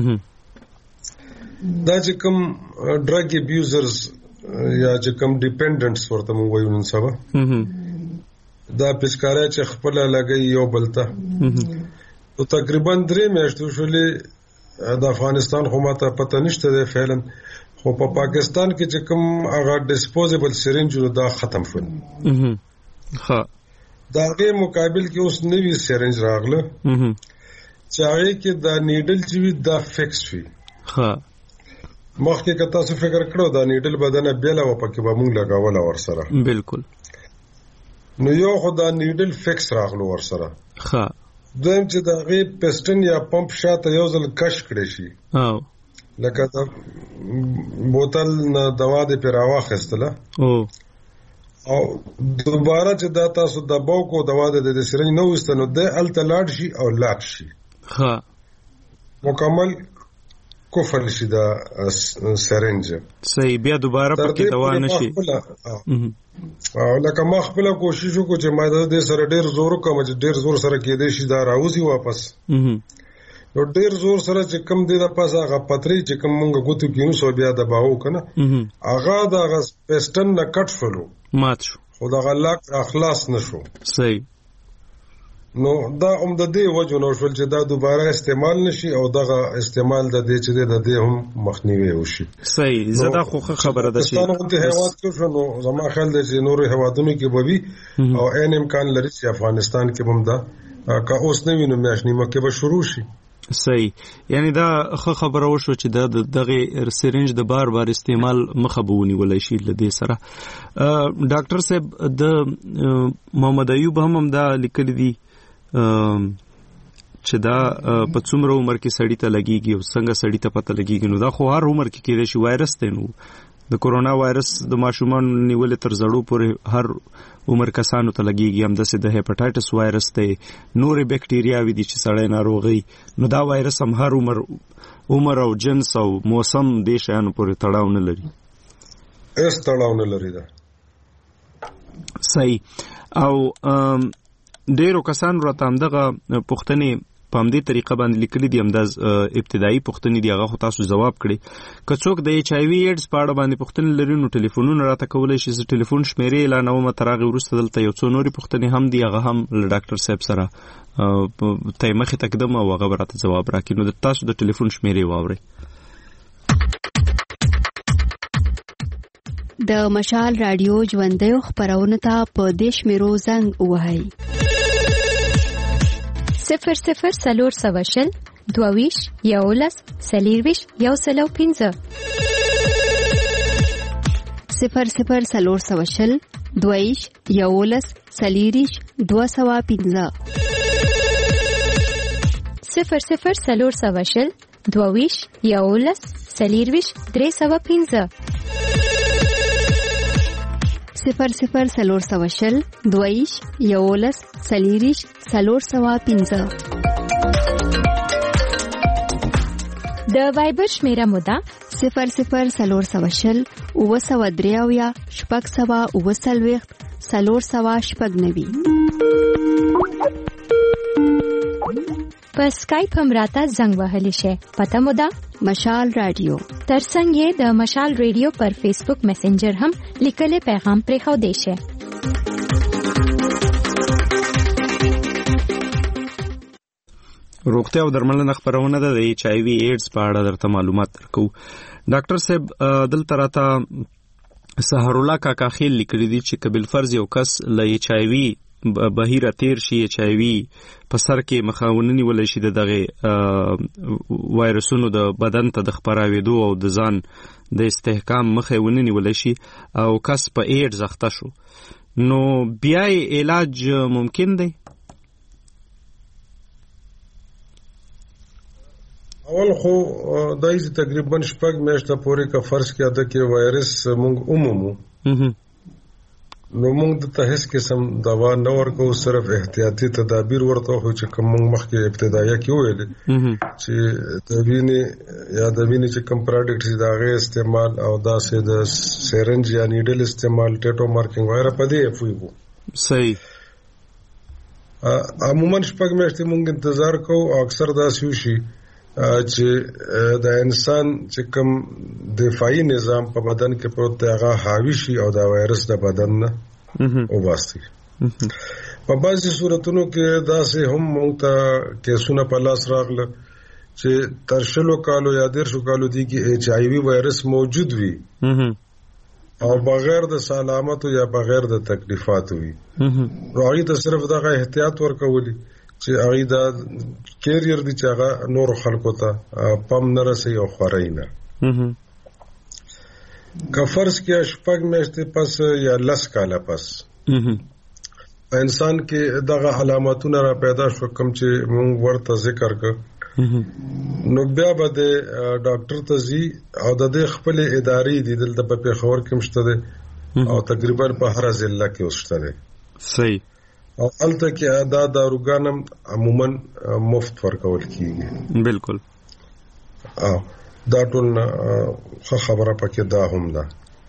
[SPEAKER 3] دا چې کوم ډرګ ابیوزرز یا چې کوم ډیپندنټس ورته موږ وایو نن سبا دا پسکارا چې خپل لګي یو بلته او تقریبا درې میاشتې شولې د افغانستان خو ماته پته نشته دی فعلا خو په پا پاکستان کې چې کوم هغه ډیسپوزیبل سرنج دا ختم شول. ها دا غي مقابل کې اوس نوی سرنج راغله چې هغه کې دا نیډل چې دا فکس وي. ها مخکې که تاسو فکر کړو دا نیډل بدنه بیله و پکې به مونږ لګاوله ورسره. بالکل. نو یو خو دا نیډل فکس راغلو ورسره. ها دویم چې دا غي پسټن یا پمپ شاته یو ځل کش کړی شي او لکه دا بوتل نه دوا دې پر واخستله او او دوباره چې دا تاسو دباو کو دوا دې د سرنج نو وستنو د التلاړ شي او لاټ شي. ها مکمل کوفل شي دا سرنج. صحیح. بیا دوباره پکې دوا نشي. او لکه ما خپل کوشش وکړ چې ما د دې سره ډیر زور کوم چې ډیر زور سره کېدې شي دا راوځي واپس. نو ډیر زور سره چې کم دی د پاسه هغه پتري چې کم مونږ غوتو کینو سو بیا د باو کنه هغه د غس پسټن نه کټ شلو مات شو خو دا غلاک اخلاص نشو. صحیح. نو دا هم د دې وجه نو شول چې دا دوباره استعمال نشي او دغه استعمال د دې چې د دې هم مخنیوي وشي. صحیح. زدا خو خبره ده چې ستاسو ته هیواد کې شنو زما خیال دی چې نور هیوادونو کې به وي او ان امکان لري چې افغانستان کې هم دا کا اوس نه وینم میاشنې مکه به شروع شي. صحیح. یعنی دا خو خبره وشو چې دا دغه سرنج د بار بار استعمال مخه بونی ولای شي لدې سره. ډاکټر صاحب د محمد ایوب هم دا لیکل دي چې دا په څومره عمر کې سړی ته لګيږي او څنګه سړی ته پته لګيږي. نو دا خو هر عمر کې کېدای شي وایرس دی. نو د کورونا وایرس د ماشومان نیولې تر زړو پورې هر عمر کسانو ته لګيږي. هم دسه د هپاتایټس وایرس دی نورې بکټیریاوي دي چې سړی ناروغي. نو دا وایرس هم هر عمر عمر او جنس او موسم دې شیانو پورې تړاو نه لري. اس تړاو نه لري دا. صحیح. او ډیرو کسانو راته همدغه پوښتنې په همدې طریقه باندې لیکلي دي. همداز ابتدایي پوښتنې دي هغه خو تاسو جواب کړي. که څوک د ایچ آی وی ایډز په اړه باندې پوښتنې لري نو ټلیفونونه راته کولی شي. زه ټلیفون شمیرې اعلانوم تر هغې وروسته دلته یو څو نورې پوښتنې هم دي هغه هم له ډاکټر صاحب سره ته یې مخې ته کږدم او هغه به راته ځواب راکړي. نو د تاسو د ټلیفون شمیرې واورئ.
[SPEAKER 6] د مشال رادیو ژوندیو خپرونو ته په دې شمیرو زنګ ووهئ: صفر صفر څلور سوه شل
[SPEAKER 2] دوهویش یولس څلېرویش یو سل او پنځه
[SPEAKER 6] صفر صفر څلور سوه شل دوهویش یولس څلېرویش دوه سوه پنځه
[SPEAKER 2] صفر صفر څلور سوه شل دوهویش یولس څلېرویش درې سوه پنځه
[SPEAKER 6] صفر صفر څلور سوه شل دوهویش یولس څلېرویش څلور سوه پنځه
[SPEAKER 2] د وایبر شمیره مو ده
[SPEAKER 6] صفر صفر څلور سوه شل اووه سوه درې اویا شپږ سوه اووه څلوېښت څلور سوه شپږ نوي
[SPEAKER 2] په سکایپ هم راته زنګ وهلی شئ. پته مو ده
[SPEAKER 6] مشال رادیو.
[SPEAKER 2] ترڅنګ یې د مشال رادیو پر فیسبوک میسنجر هم لیکلي پیغام پرېښودی شئ.
[SPEAKER 1] روغتیا او درملنه خبرونه ده د ایچ آی وی ایډز په اړه درته معلومات درکو. ډاکټر صاحب دلته راته سحر الله کاکا خیل لیکلي دي چې کبل فرض یو کس له ایچ آی وی بهیره تیر شي ایچ آی وی په سر کې مخاوننی ولې شي دغه وایرسونو د بدن ته د خبراوېدو او د ځان د استحکام مخاوننی ولې شي او کس په ایډز اخته شو نو بیا علاج ممکن دی؟
[SPEAKER 3] اول خو دای تقریبا شپږ میاشتې پورې کا فرض کې اده کې وایرس مونږ عمومو نو موږ د ته هیڅ قسم دوا نه ورکو، صرف احتیاطي تدابیر ورته خو چې کوم موږ مخکې ابتدایي کې ویل چې د وینې یا د وینې چې کوم پروډکټ دي دا غي استعمال او دا سه د سرنج یا نیډل استعمال ټیټو مارکینګ وغیرہ په دې افویبو
[SPEAKER 1] صحیح.
[SPEAKER 3] عموما شپږ میاشتې موږ انتظار کوو او اکثر دا شي چې د انسان چې کوم دفاعي نظام په بدن کې پروت دی هغه حاوی شي او دا وایرس د بدن نه وباسي. په بعضي صورتونو کې دا سه هم موږ ته کیسونه په لاس راغله چې تر شلو کالو یا دیرشو کالو دي کې ایچ آی وی وایرس موجود وي او بغیر د سلامت یا بغیر د تکلیفات وي. راځي ته صرف دا احتیاط ورکولي چې هغه دا کیریئر دي چې هغه نور خلکو ته پم نه رسي او خورای نه. که فرض کې شپږ میاشتې پس یا لس کاله پس انسان کې دغه علامتونه را پیدا شو کوم چې موږ ورته ذکر کړ نو بیا به د ډاکټر ته ځي او د خپل ادارې دي دلته په پیښور کې مشته ده او تقریبا په هر ضلع کې وشته ده. صحیح. او الته کې ادا داروګانم عموما مفت ورکول کیږي.
[SPEAKER 1] بالکل.
[SPEAKER 3] او دا ټول خبره پکې دا هم ده.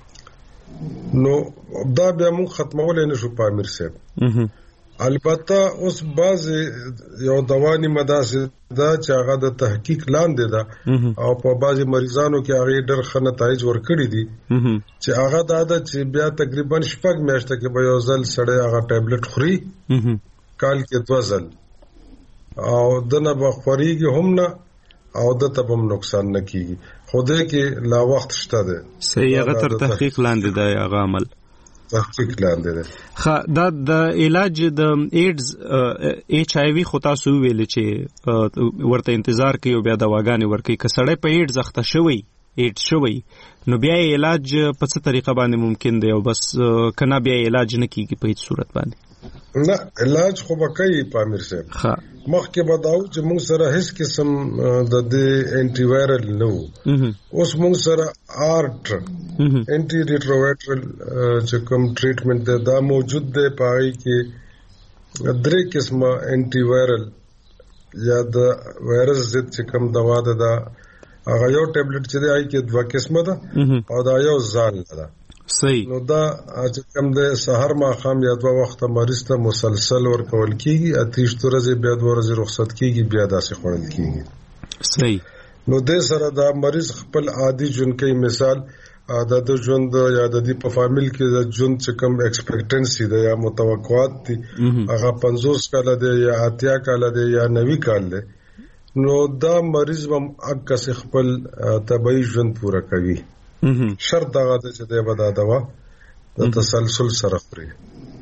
[SPEAKER 3] نو دا بیا موږ ختمولې نشو په امیر صاحب. البته اوس باز یو دواني مداسه دا چې هغه د تحقیق لاندې ده او په بعضي مریضانو کې هغه ډېر ښه نتایج ورکړي دي چې هغه دا ده چې بیا تقریبا شپږ میاشتې کې به یو ځل سړی هغه ټابلیټ خوري کال کې دوه ځل او دنه به خوريږي هم نه او د تبم نقصان نه کیږي. خوده کې لا وخت شته ده.
[SPEAKER 1] صحیح. هغه تر تحقیق لاندې ده هغه عمل
[SPEAKER 3] تحقیق لاندې ده.
[SPEAKER 1] خا دا د علاج د ایډز ایچ آی وی خو تاسو ویل چې ورته انتظار کوي او بیا دواګانې ورکوي. که سړی په ایډز اخته شوی ایډز شوی نو بیا علاج په څه طریقه باندې ممکن دی او بس کنه بیا علاج نه کیږي په هیڅ صورت باندې؟
[SPEAKER 3] نه علاج خو به کوي پامیر صاحب. ها مخکې بداو چې موږ سره هیڅ قسم د دې انټي وایرل نو اوس موږ سره آرټ انټي ریټرووایرل چې کوم ټریټمنټ ده دا موجود دی. پای کې درې قسمه انټي وایرل یا د وایرس ضد چې کوم دوا ده دا هغه یو ټابلیټ چې دی هغه کې دوه قسمه ده او دا یو ځال ده.
[SPEAKER 1] صحیح.
[SPEAKER 3] نو دا چې کوم د سحر ماخام یا دوه وخت مریض ته مسلسل ورکول کیږي اتیش ورځې بیا دوه ورځې رخصت کیږي بیا داسې خورل کیږي.
[SPEAKER 1] صحیح.
[SPEAKER 3] نو د سره دا مریض خپل عادي ژوند کې مثال د ژوند یا د دې په فامیل کې د ژوند چې کوم ایکسپیکټنسي ده یا متوقعات دي هغه پنځوس کاله ده یا اتیا کاله ده یا نوي کال ده نو دا مریض هم اکه خپل طبيعي ژوند پوره کوي. شرط دغه چې د بدا دوا د تسلسل سره خوري.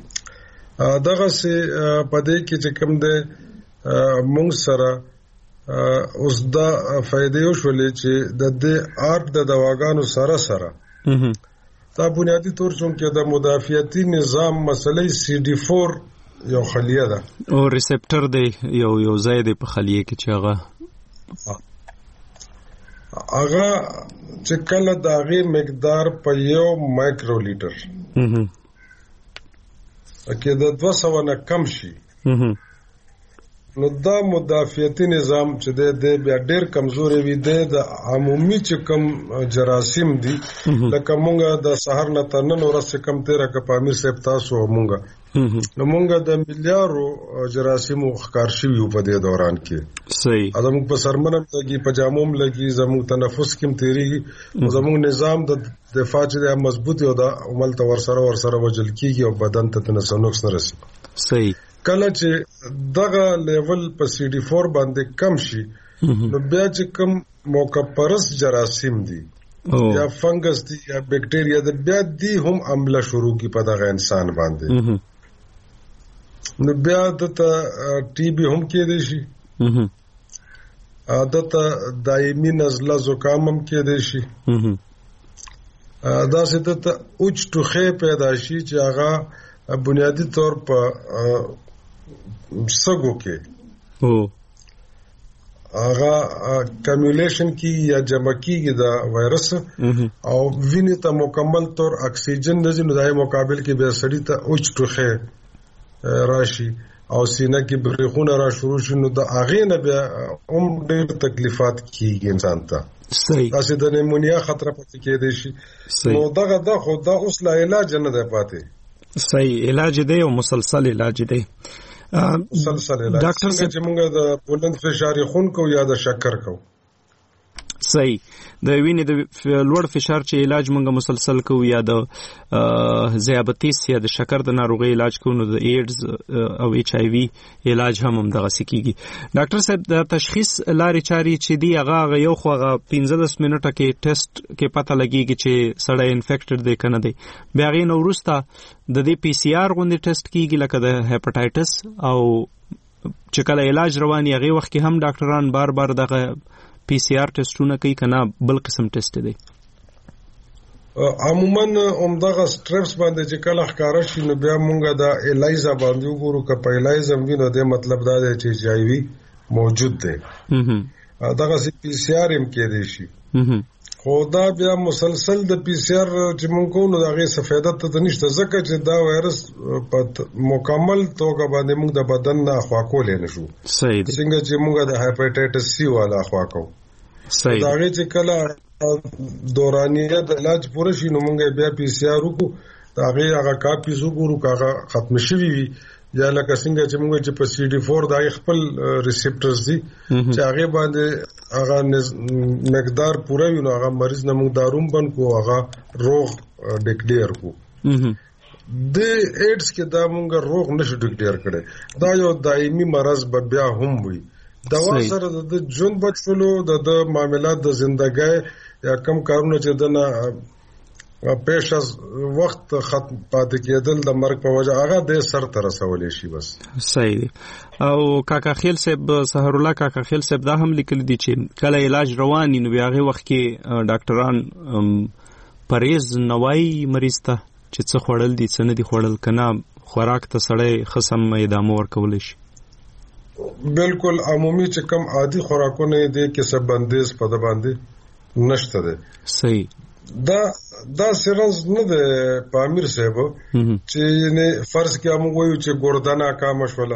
[SPEAKER 3] دغه سي پدې کې چې کوم ده مونږ سره اوس دا فائدې وشولې چې د دې آرټ د دواګانو سره سره دا بنیادی طور چې د مدافعتي نظام مسلې سی ډي فور یو خلیه ده
[SPEAKER 1] او ریسپټر دی یو یو ځای دی په خلیه کې چې هغه
[SPEAKER 3] هغه چې کله د هغې مقدار په یو مایکرو لیټر کې د دوه سوه نه کم شي نو دا مدافعتي نظام چې دی دی بیا ډېر کمزوري وي دی د عمومي چې کم جراثیم دي لکه مونږ د سهار نه تر نن ورځ چې کم تېره که په امیر صاحب تاسو او مونږ نو مونږ د میلیارو جراثیمو ښکار شوي وو په دې دوران کې
[SPEAKER 1] صحیح
[SPEAKER 3] زموږ په سرمن هم لګي په جامو هم لګي زموږ تنفس کې هم تېرېږي زموږ نظام د دفاع چې دی مضبوط یو دا عمل ته ورسره ورسره وجل کېږي او بدن ته تنه نقص نه رسي
[SPEAKER 1] صحیح
[SPEAKER 3] کله چې دغه لیول په سی ډي فور باندې کم شي نو بیا چې کم موقع پرس جراثیم دي یا فنګس دي یا بیکټیریا د بیا دی هم عمله شروع کی په دغه انسان باندې نو بیا دته ټي بي هم کېدی شي دته دایمي نزله زکام هم کېدی شي دا څه دته اوچ ټوخه پیدا شي چې هغه بنیادی طور په سګو کې
[SPEAKER 1] او
[SPEAKER 3] هغه کمیولیشن کی یا جمع کیږي دا وایرس او وینې ته مکمل طور اکسیجن د جنو دای مقابل کې به سړی ته اوچ ټوخه راشي او سینه کې بریخونه را شروع شي نو د هغې نه بیا هم ډېر تکلیفات کیږي انسان ته
[SPEAKER 1] صحیح
[SPEAKER 3] داسې د نیمونیا خطر پاتې کېدی شي نو دغه دا خو دا اوس لا علاج نه دی پاتې
[SPEAKER 1] صحیح علاج دی او مسلسل علاج دی
[SPEAKER 3] مسلسل علاج ډاکټر صاحب چې موږ د بلند فشار خون کو یا د شکر کو
[SPEAKER 1] صحیح د وینې د لوړ فشار چې علاج موږ مسلسل کوو یا د ذیابطیس یا د شکر د ناروغۍ علاج کوو نو د ایډز او ایچ آی وی علاج هم همدغسې کیږي ډاکټر صاحب د تشخیص لارې چارې چې دي هغه هغه یو خو هغه پنځلس منټه کې ټیسټ کې پته لګیږي چې سړی انفیکټډ دی که نه دی بیا هغې نه وروسته د دې پی سی آر غوندې ټیسټ کیږي لکه د هیپاټایټس او چې کله علاج روان وي هغې وخت کې هم ډاکټران بار بار دغه پی سی آر ټیسټونه کوي کنه بل قسم ټیسټ دی
[SPEAKER 3] عموما همدغه سټریپس باندې چې کله ښکاره شي نو بیا مونږ د الایزا باندې وګورو که په الایزا وي نو د مطلب دا دی چې ایچ آی وي موجود دی دغه سي پی سی آر هم کېدی شي خو دا بیا مسلسل د پی سی آر چې مونږ کوو نو د هغې څه فایده ته نشته ځکه چې دا وایرس په مکمل توګه باندې مونږ د بدن نه اخوا کولی نه شو څنګه چې مونږ د هایپاټایټس سی والا اخوا کوو د هغې چې کله دورانیه د علاج پوره شي نو مونږ بیا پی سی آر وکړو د هغې هغه کاپیز وګورو که هغه ختم شوي وي یا لکه څنګه چې موږ چې په سی ډي فور د هغې خپل ریسپټرز دي چې هغې باندې هغه مقدار پوره وي نو هغه مریض نه موږ داروم بند کړو هغه روغ ډیکلیئر کړو د ایډز کې دا موږ روغ نشو ډیکلیئر کړی دا یو دایمي مرض به بیا هم وي دوا سره د ژوند بچولو د معاملات د زندګۍ یا کم کارونه چې دنه پیش از وخت ختم پاتې کېدل د مرګ په وجه هغه د سر ته رسولی شي بس
[SPEAKER 1] صحیح دی او کاکا خیل صاحب سحر الله کاکا خیل صاحب دا هم لیکلی دي چې کله علاج روان نو بیا هغې وخت کې ډاکټران پرهیز نه وایي مریض ته چې څه خوړل دي څه نه دي خوړل که نه خوراک ته سړی ښه سم ادامه ورکولی شي
[SPEAKER 3] بالکل عمومي چې کم عادي خوراکونه یې دی کې څه بندیز په ده باندې نشته دی
[SPEAKER 1] صحیح
[SPEAKER 3] دا دا سرنز نه دی په امیر صاحب چې فرض کې موږ وایو چې ګرده ناکامه شوله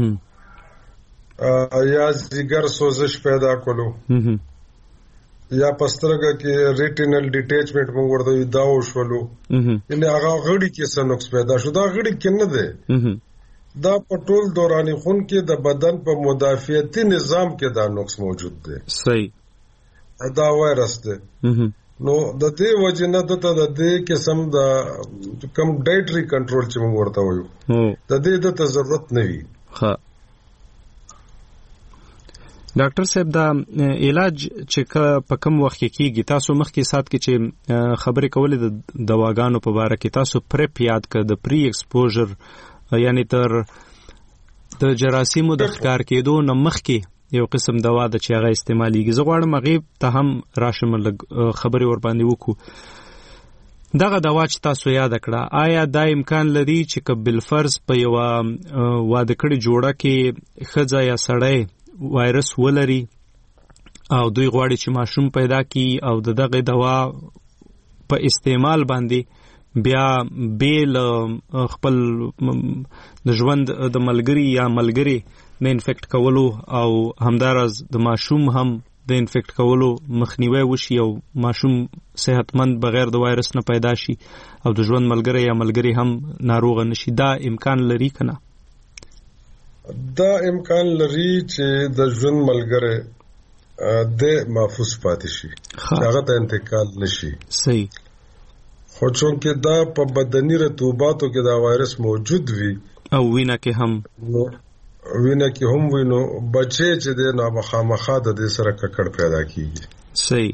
[SPEAKER 3] یا ځیګر سوزش پیدا کولو یا پسترګه کې ریټینل ډیټیچمنټ موږ ورته وایو دا وشولو یعنې هغه غړي کې څه نقص پیدا شو دا غړي کې نه دی دا په ټول دوراني خون کې د بدن په مدافعتي نظام کې دا نقص موجود دی
[SPEAKER 1] صحیح
[SPEAKER 3] دا وایرس دی نو د دې وجه نه دته د دې قسم د کم ډایټري کنټرول چې موږ ورته وایو د دې د ضرورت نه وي
[SPEAKER 1] ها ډاکټر صاحب دا علاج چې په کوم وخت کې کیږي تاسو مخکې سات کې چې خبرې کولې د دواګانو په باره کې تاسو پرپ یاد کړ د پری ایکسپوژر یعنی تر د جراثیمو د ښکار کېدو نه مخکې یو قسم دوا د چې هغه استعماليږي. زه غواړم هغه ته هم راشم خبرې ور باندې وکړو. دغه دوا چې تاسو یاد کړه آیا دا امکان لري چې کبل فرض په یو واده کړي جوړه کې ښځه یا سړی وایرس ولري او دوی غواړي چې ماشوم پیدا کړي او دغه دوا په استعمال باندې بیا بیل خپل د ژوند د ملګری یا ملګری د انفیکټ کولو او همدارز د ماشوم هم د انفیکټ کولو مخنیوي وشي او ماشوم صحتمند بغیر د وایرس نه پیدا شي او د ژوند ملګری یا ملګری هم ناروغ نشي. دا امکان لري کنه؟
[SPEAKER 3] دا امکان لري چې د ژوند ملګری د محفوظ پاتې شي، هغه ته انتقال نشي.
[SPEAKER 1] صحیح.
[SPEAKER 3] خو چونکه دا په بدني رطوباتو کې دا وایرس موجود وي
[SPEAKER 1] او وینه کې هم
[SPEAKER 3] وینه کې هم وینو بچي چې د نامخامخه د دې سره ککړ پیدا کیږي.
[SPEAKER 1] صحیح.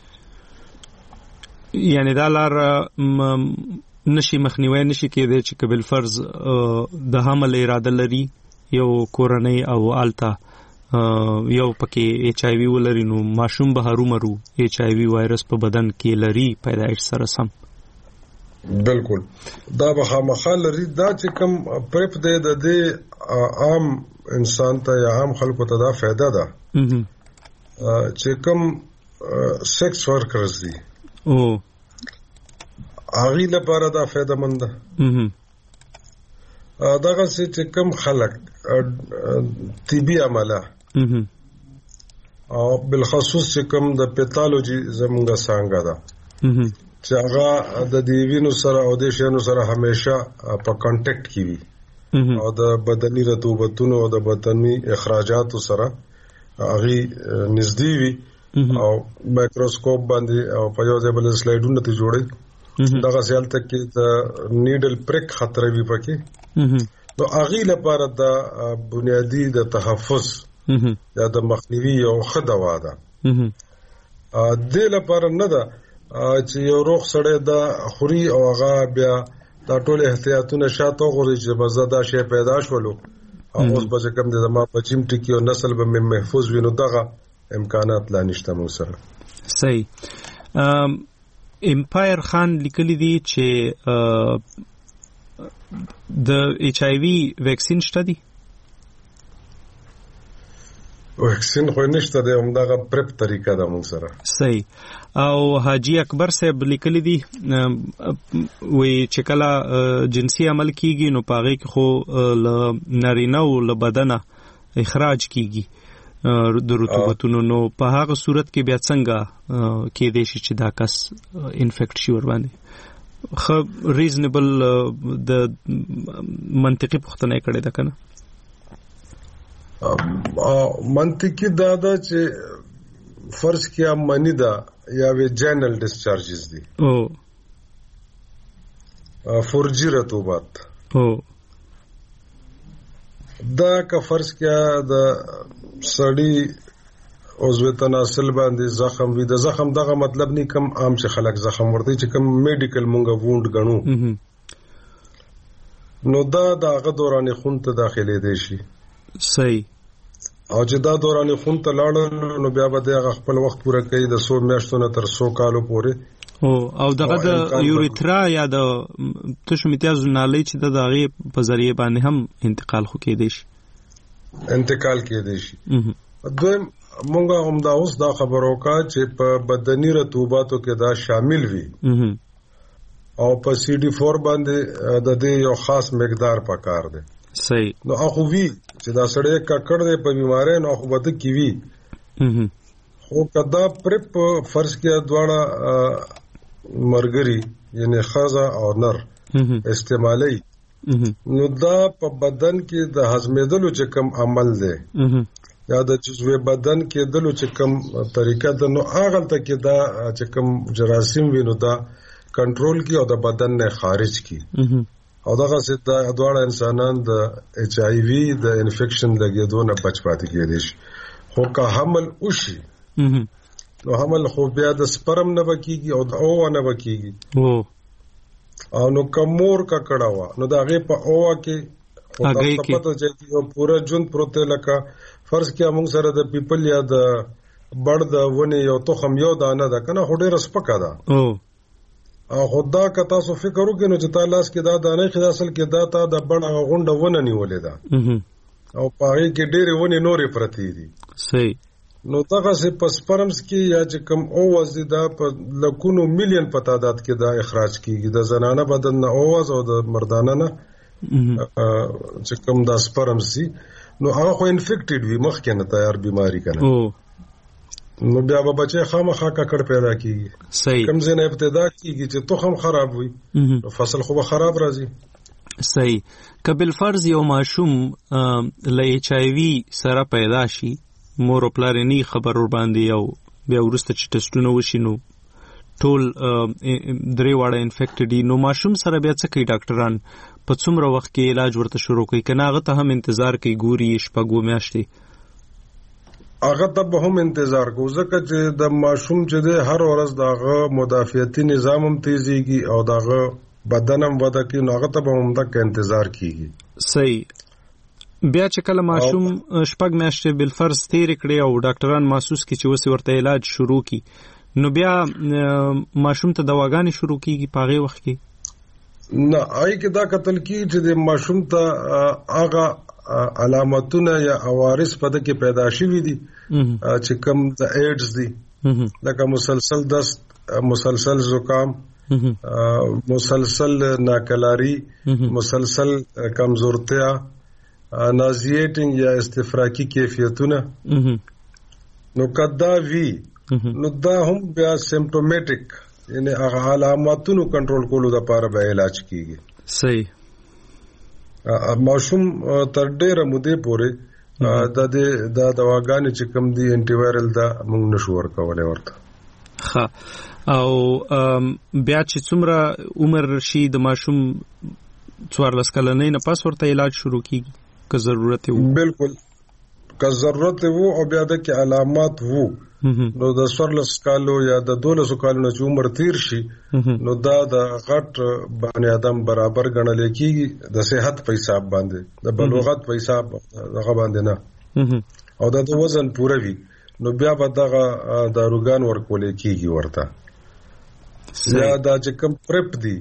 [SPEAKER 1] یعنی دا لار نشي مخنیوي نشي کېدای چې کبل فرض د حمل اراده لري یو کورنۍ او آلتا یو پکې ایچ آی وی ولري نو ماشوم به هرومرو ایچ آی وی وایرس په بدن کې لري پیدایش سره سم.
[SPEAKER 3] بالکل دا به خامخا لري. دا چې کوم پرپ دی د دې عام انسان ته یا عام خلکو ته دا فائدہ ده چې کوم سیکس ورکرز دي
[SPEAKER 1] او
[SPEAKER 3] هغه لپاره دا فائدہ مند ده. دغه چې کوم خلک طبي عمله او بالخصوص چې کوم د پیتالوجي زمونږه څنګه ده چې هغه د دیوینو سره او د شینو سره همیشه په کانټیکټ کې وي او د بدني رطوبتونو او د بدني اخراجاتو سره هغه نږدې وي او مایکروسکوپ باندې او په یو ځای بل سلایډونه ته جوړي دغه سیال ته کې د نیډل پریک خطر وي پکې نو هغه لپاره د بنیادی د تحفظ یا د مخنیوي یو خدوا ده. د لپاره نه ده چې یو روغ سړی دا خوري او هغه بیا دا ټول احتیاطونه شاته غوري چې بزدا شی پیدا شولو او اوس به کوم د زما بچیم ټکی او نسل به محفوظ وینو دغه امکانات لا نشته مو سره.
[SPEAKER 1] صحیح. امپایر خان لیکلی دی چې د ایچ آی وی ویکسین شته دی؟
[SPEAKER 3] ویکسین خو نشته دی، همدغه پرپ طریقه ده مونږ سره.
[SPEAKER 1] صحیح. او حاجی اکبر صاحب لیکلی دی وی چې کله جنسي عمل کیږي نو پاغه کې خو ل نارینه او ل بدنه اخراج کیږي د رطوبتونو، نو په هغه صورت کې بیا څنګه کې دی چې دا کس انفیکټ شي ور باندې؟ خو ریزنبل د منطقي پوښتنه کړې ده کنه؟
[SPEAKER 3] منطقي دا ده چې فرض کیا منی دا یا ویجینل ډسچارجز دي
[SPEAKER 1] او
[SPEAKER 3] فورجی رطوبات
[SPEAKER 1] او
[SPEAKER 3] دا که فرض کیا د سړی عضو تناسل باندې زخم وي، د زخم دغه مطلب نه کم عام چې خلک زخم ورته چې کم میډیکل مونږه ووند غنو نو دا دغه دوران خون ته داخلي دي شي.
[SPEAKER 1] صحیح.
[SPEAKER 3] او چې دا دوران خون ته لاړ نو بیا به د خپل وخت پوره کوي د سو میاشتو نه تر سو کالو پورې.
[SPEAKER 1] او او دغه د یوریترا یا د تشمیتاز نالي چې د دغه په ذریعہ باندې هم انتقال خو کې دي شي انتقال کې دي شي. دویم مونږه هم دا اوس دا خبرو کا چې په بدني رطوباتو کې دا شامل وي او په سی ډي فور باندې د دې یو خاص مقدار پکار دی. صحیح.
[SPEAKER 3] نو اخو وی چې دا سړی ککړ دی په بیماری نو اخو بده کی وی خو کدا پرپ فرض کې دواړه مرګري یعنی خزا او نر استعمالي نو دا په بدن کې د هضمېدلو چې کم عمل دی یا د جزوی بدن کې دلو چې کم طریقه ده نو هغه ته کې دا چې کم جراثیم وینو دا کنټرول کی او د بدن نه خارج کی او دغه څه د دواړه انسانان د ایچ آی وی د انفیکشن لګیدو نه بچ پاتې کېدي شي. خو که حمل وشي نو حمل خو بیا د سپرم نه بکیږي او د اوه نه بکیږي او نو کمور کا کړهوا نو دا غي په اوه کې او د پته چې یو پورا جون پروته لکه فرض کې موږ سره د پیپل یا د بړ د ونې یو تخم یو دانه ده کنه خو ډېر سپکه ده
[SPEAKER 1] او
[SPEAKER 3] او خدا که تاسو فکر وکړئ نو چې تاسو لاس کې دا دانه کې اصل کې دا تا د بړ غونډه ونه نیولې ده او پاره کې ډېرې ونې نورې پرتی دي
[SPEAKER 1] صحیح
[SPEAKER 3] نو دغه سه پسپرمز کې یا چې کوم اوز دا په لکونو میلیون په تعداد کې دا اخراج کیږي د زنانه بدن نه اوز او د مردانه نه چې کوم دا سپرمز دي نو هغه خو انفیکټډ وي مخکې نه تیار بیماری کنه نو بیا به بچي خامخا ککړ پیدا کیږي
[SPEAKER 1] صحیح
[SPEAKER 3] کوم ځای نه ابتدا کیږي چې تخم خراب وي نو فصل خو به خراب راځي
[SPEAKER 1] صحیح کبل فرض یو ماشوم ل ایچ آی وی سره پیدا شي مور او پلار نه خبر ور باندې یو بیا ورسته چې ټیسټونه وشي نو ټول درې واړه انفیکټډ نو ماشوم سره بیا څه کوي ډاکټران په څومره وخت کې علاج ورته شروع کوي کنه هغه ته هم انتظار کوي ګوري شپږو میاشتې
[SPEAKER 3] هغه ته به هم انتظار کو ځکه چې د ماشوم چې د هر ورځ دغه مدافعتي نظام هم تیزیږي او دغه بدن هم وده کوي نو هغه ته به هم تک انتظار کیږي
[SPEAKER 1] صحیح بیا چې کله ماشوم شپږ میاشتې بل فرض تیر کړي او ډاکټران محسوس کړي چې وسې ورته علاج شروع کړي نو بیا ماشوم ته دواګانې شروع کیږي په هغه وخت کې
[SPEAKER 3] نه آی کې دا قتل کی چې د ماشوم ته هغه علامتونه یا عوارض په دغه پیدا شوي دي چې کوم د ایډز دي لکه مسلسل دست مسلسل زکام مسلسل ناکلاری مسلسل کمزورتیا نازیټینګ یا استفراقی کیفیتونه نو کدا وی نو دا هم بیا سیمپټومټیک یعنی هغه علاماتونو کنټرول کولو لپاره به علاج کیږي
[SPEAKER 1] صحیح
[SPEAKER 3] ماشوم تر ډیره مودې پورې د د دواګانې چې کوم دي انټي وایرل دا موږ نشو ورکولای ورته
[SPEAKER 1] ها او بیا چې څومره عمر شي د ماشوم څوارلس کلنۍ نه پس ورته علاج شروع کیږي که ضرورت وو
[SPEAKER 3] بالکل که ضرورت وو او بیا د کې علامات وو نو د څوارلس کالو یا د دولس کالو نه چې عمر تیر شي نو دا د غټ بنی آدم برابر ګڼل کیږي د صحت په حساب باندې د بلوغت په حساب هغه باندې نه او د وزن پوره وي نو بیا به دغه داروګان ورکول کیږي ورته یا دا چې کوم پرپ دی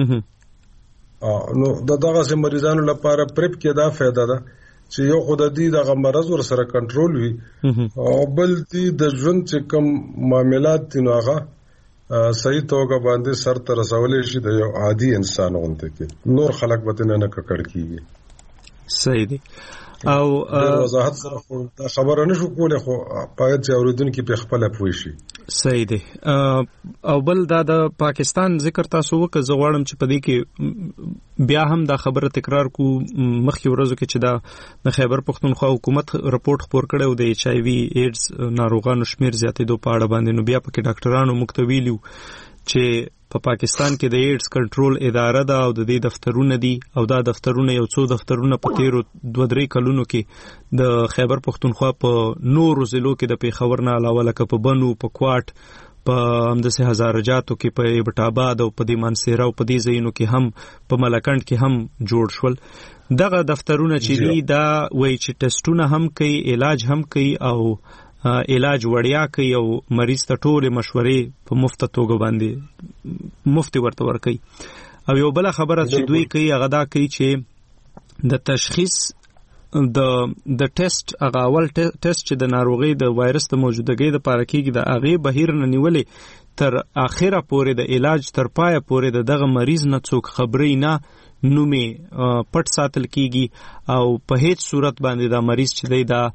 [SPEAKER 3] نو د دغه سه مریضانو لپاره پرپ کې دا فائدہ ده چې یو خوددي دغه مرز ور سره کنټرول وي او بل دي د ژوند چې کوم معاملات دي نو هغه صحیح توګه باندې سر ته رسولې شي د یو عادي انسان غونډه کې نور خلک به نه ککړ کیږي
[SPEAKER 1] صحیح دي او
[SPEAKER 3] وضاحت سره خو خبره نشو کوله خو پایت چې اوریدونکو په خپل پوي شي
[SPEAKER 1] صحیح دي او بل دا د پاکستان ذکر تاسو وکړ زه غواړم چې په دې کې بیا هم دا خبره تکرار کو مخکې ورځو کې چې دا د خیبر پختونخوا حکومت رپورت خبر کړو د ایچ آی وی ایډز ناروغانو شمیر زیاتېدو په اړه باندې نو بیا پکې ډاکټرانو مکتویلیو چې په پا پاکستان کې د ایډز کنټرول اداره ده او د دې دفترونه دي او دا دفترونه یو څو دفترونه په تیرو دوه درې کلونو کې د خیبر پختونخوا په نورو ضلعو کې د پیښور نه علاوه لکه په بنو په کوټ په همداسې هزارجاتو کې په ایبټ-آباد او په دې منصیره او په دې ځایونو کې هم په ملکنډ کې هم جوړ شول دغه دفترونه چې دي دا وایي چې ټیسټونه هم کوي علاج هم کوي او علاج وړیا کوي او مریض ته ټول مشورې په مفت توګه باندې مفت ورته ورکوي او یو بل خبره چې دوی کوي هغه دا کوي چې د تشخیص د د ټیسټ هغه اول ټیسټ چې د ناروغي د وایرس د موجودګۍ د پاره کېږي د هغه بهیر نه نیولې تر اخره پورې د علاج تر پایه پورې د دغه مریض نه څوک خبرې نه نومې پټ ساتل کیږي او په هیڅ صورت باندې دا مریض چې دی دا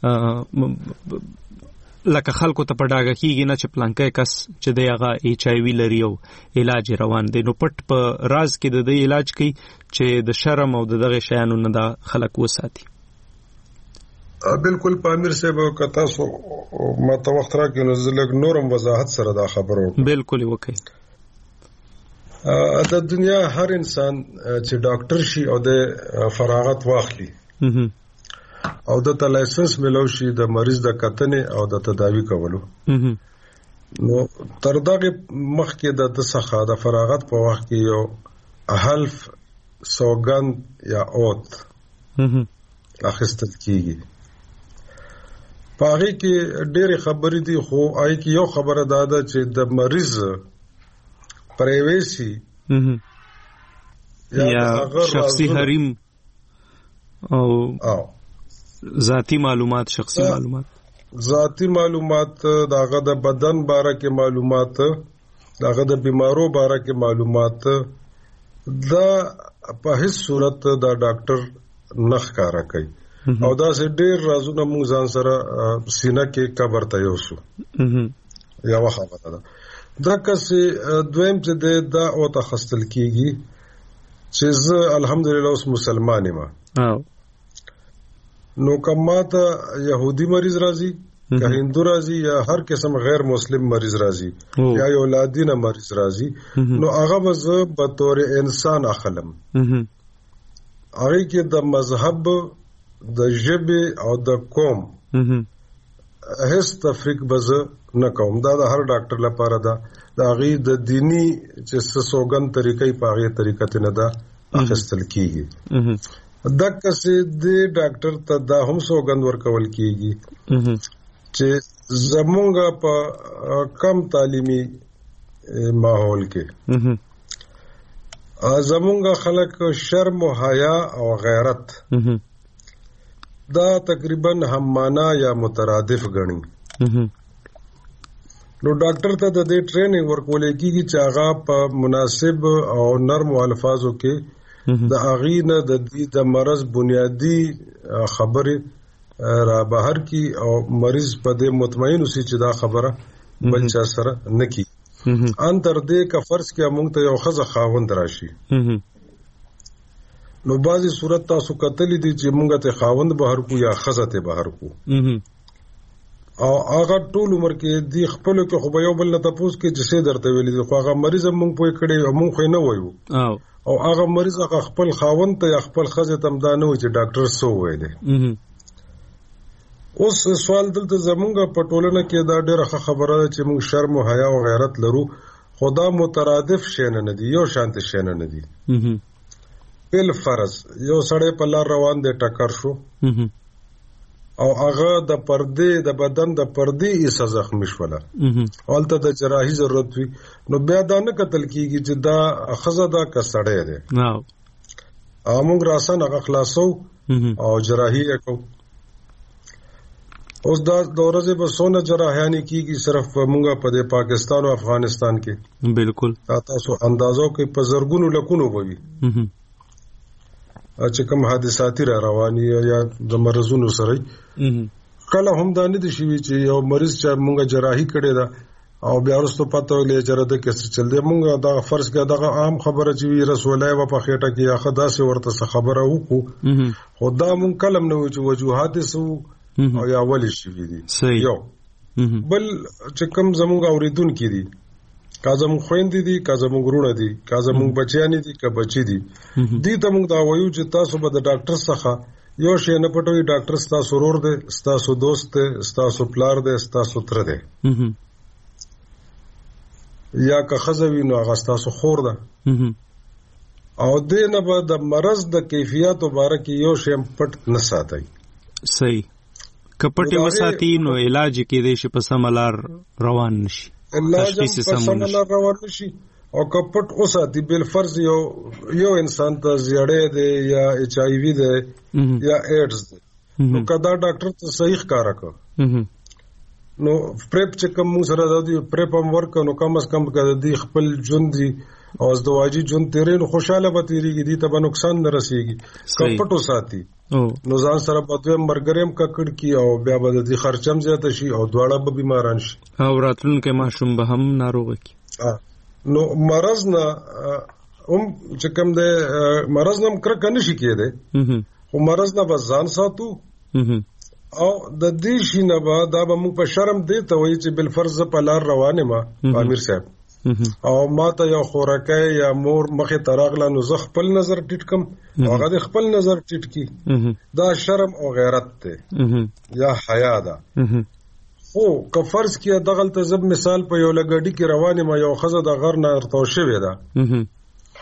[SPEAKER 1] لکه خلکو ته په ډاګه کیږي نه چې پلانکې کس چې دی هغه ایچ آی وی لري او علاج روان دی نو پټ په راز کې د دې علاج کوي چې د شرم او دغه شیانو نه دا خلک وساتي
[SPEAKER 3] بالکل پامیر صاحب کتا سو ماته وخت راکې نو زلګ نورم وضاحت سره دا خبرو
[SPEAKER 1] بالکل وکي
[SPEAKER 3] د دنیا هر انسان چې ډاکټر شي او د فراغت واخلي او د لایسنس ملو شي د مریض د کتنې او د تداوی کولو نو تر دغه مخکې د څخه د فراغت په وخت کې یو حلف سوګند یا اوت اخستل کیږي پاغي کې ډېرې خبرې دي خو آی کې یو خبره دا ده چې د مریض پرایویسی
[SPEAKER 1] یا شخصي حریم او ذاتی معلومات شخصي معلومات
[SPEAKER 3] ذاتی معلومات داغه د بدن باره کې معلومات داغه د بیمارو باره کې معلومات دا په هیڅ صورت دا ډاکټر نخ کارا کوي او دا سه ډیر رازونه موږ ځان سره سینه کې قبر ته یوسو یا وخت ده دا کسي دویم چې دا او تخصصل کیږي چې زه الحمدلله اوس مسلمان یم نو کماته يهودي مریض راځي که هندو راځي یا هر قسم غیر مسلم مریض راځي یا یو لادینه مریض راځي نو هغه به به تور انسان اخلم هغه کې د مذهب د ژبه او د قوم هیڅ تفریق بز نه کوم دا د هر ډاکټر لپاره دا د هغه د دینی چې سوګن طریقې په هغه طریقې نه دا اخستل کیږي دغه سي د ډاکټر ته دا هم سوګند ورکول کیږي چې زمونږه په کم تعلیمي ماحول کې زمونږه خلک شرم او حیا او غیرت دا تقریبا هم معنا یا مترادف غني نو ډاکټر ته د دې ټریننګ ورکول کیږي چې هغه په مناسب او نرم الفاظو کې د اغینه د دې د مرض بنیادی خبره را بهر کی او مریض په دې مطمئن اوسي چې دا خبره بل چا سره نکی ان تر دې کا فرض کې موږ ته یو خزه خاوند راشي نو بعضی صورت تاسو کتلې دي چې موږ ته خاوند بهر کو یا خزه ته بهر کو او هغه ټول عمر کې دی خپل کې خو به یو بل نه تاسو کې جسه درته ویلې دي خو هغه مریض موږ پوي کړي موږ خو نه وایو او هغه مریض هغه خپل خاوند ته یا خپل خزه تم دا نه وي چې ډاکټر سو وایي دي اوس سوال دلته زمونږ په ټولنه کې دا ډېره خبره ده چې موږ شرم او حیا او غیرت لرو خدا مترادف شینه نه دي یو شانت شینه نه دي بل فرض یو سړی په لار روان دی ټکر شو او هغه د پردې د بدن د پردې ایسه زخمی شوله حالته د جراحي ضرورت وي نو بیا دا نه قتل کیږي چې دا خزه دا کسړی دی او موږ راسن هغه خلاصو او جراحي وکړو اوس دا د ورځې په سونه جراحیانی کیږي صرف موږ په پاکستان او افغانستان کې
[SPEAKER 1] بالکل
[SPEAKER 3] تاسو اندازو کې په زرګونو لکونو وي چې کوم حادثاتي را رواني یا د مرزونو سره کله هم دا نه دي شي چې یو مریض چې موږ جراحي کړي دا او بیا وروسته پته ولې چې راته کیسه چل دی موږ دا فرض کې دا عام خبره چې رسول الله په خېټه کې یا خدا سي ورته خبره وکړو خدا موږ کلم نه و چې وجوهات سو او یا ولې شي دي یو بل چې کوم زموږ اوریدون کې دي کازم خويندې دي کازم ګرونه دي کازم بچیان دي که بچی دي دي ته موږ دا وایو چې تاسو به د ډاکټر څخه یو شی نه پټوي ډاکټر ستاسو ورور دی ستاسو دوست دی ستاسو پلار دی ستاسو تر دی یا که خزوی نو هغه ستاسو خور ده او دې نه به د مرض د کیفیت مبارک یو شی پټ نه ساتي
[SPEAKER 1] صحیح کپټي وساتي نو علاج کې دې شي په سملار روان نشي
[SPEAKER 3] علاج په سملار روان نشي او کپټ وساتي بل فرض یو یو انسان ته زیړې دی یا ایچ آی وی دی یا ایډز دی نو کدا ډاکټر ته صحیح کار وکړي نو پریپ چې کوم سره د پریپ هم ورک نو کم از کم کده دی خپل ژوند دی او از دواجی ژوند تیرې نو خوشاله به تیریږي دي ته به نقصان نه رسیږي کپټو ساتي نو ځان سره په دویم مرګریم ککړ کی او بیا به د خرچم زیات شي او دواړه به بیماران شي
[SPEAKER 1] او راتلونکي ماشوم به هم ناروغ کی
[SPEAKER 3] نو مرز نه هم چې کوم د مرز نم کر کنه شي کېده خو مرز نه به ځان ساتو او د دې شي نه به دا به موږ په شرم دی ته وایي چې بل فرض په لار روانه ما امیر صاحب او ما ته یو خورکه یا مور مخه تراغله نو زه خپل نظر ټیټ کم هغه خپل نظر ټیټ کی دا شرم او غیرت ته یا حیا ده خو که فرض کیه دغه تزب مثال په یو لګړی کې روانه ما یو خزه د غر نه ارتاو شوی ده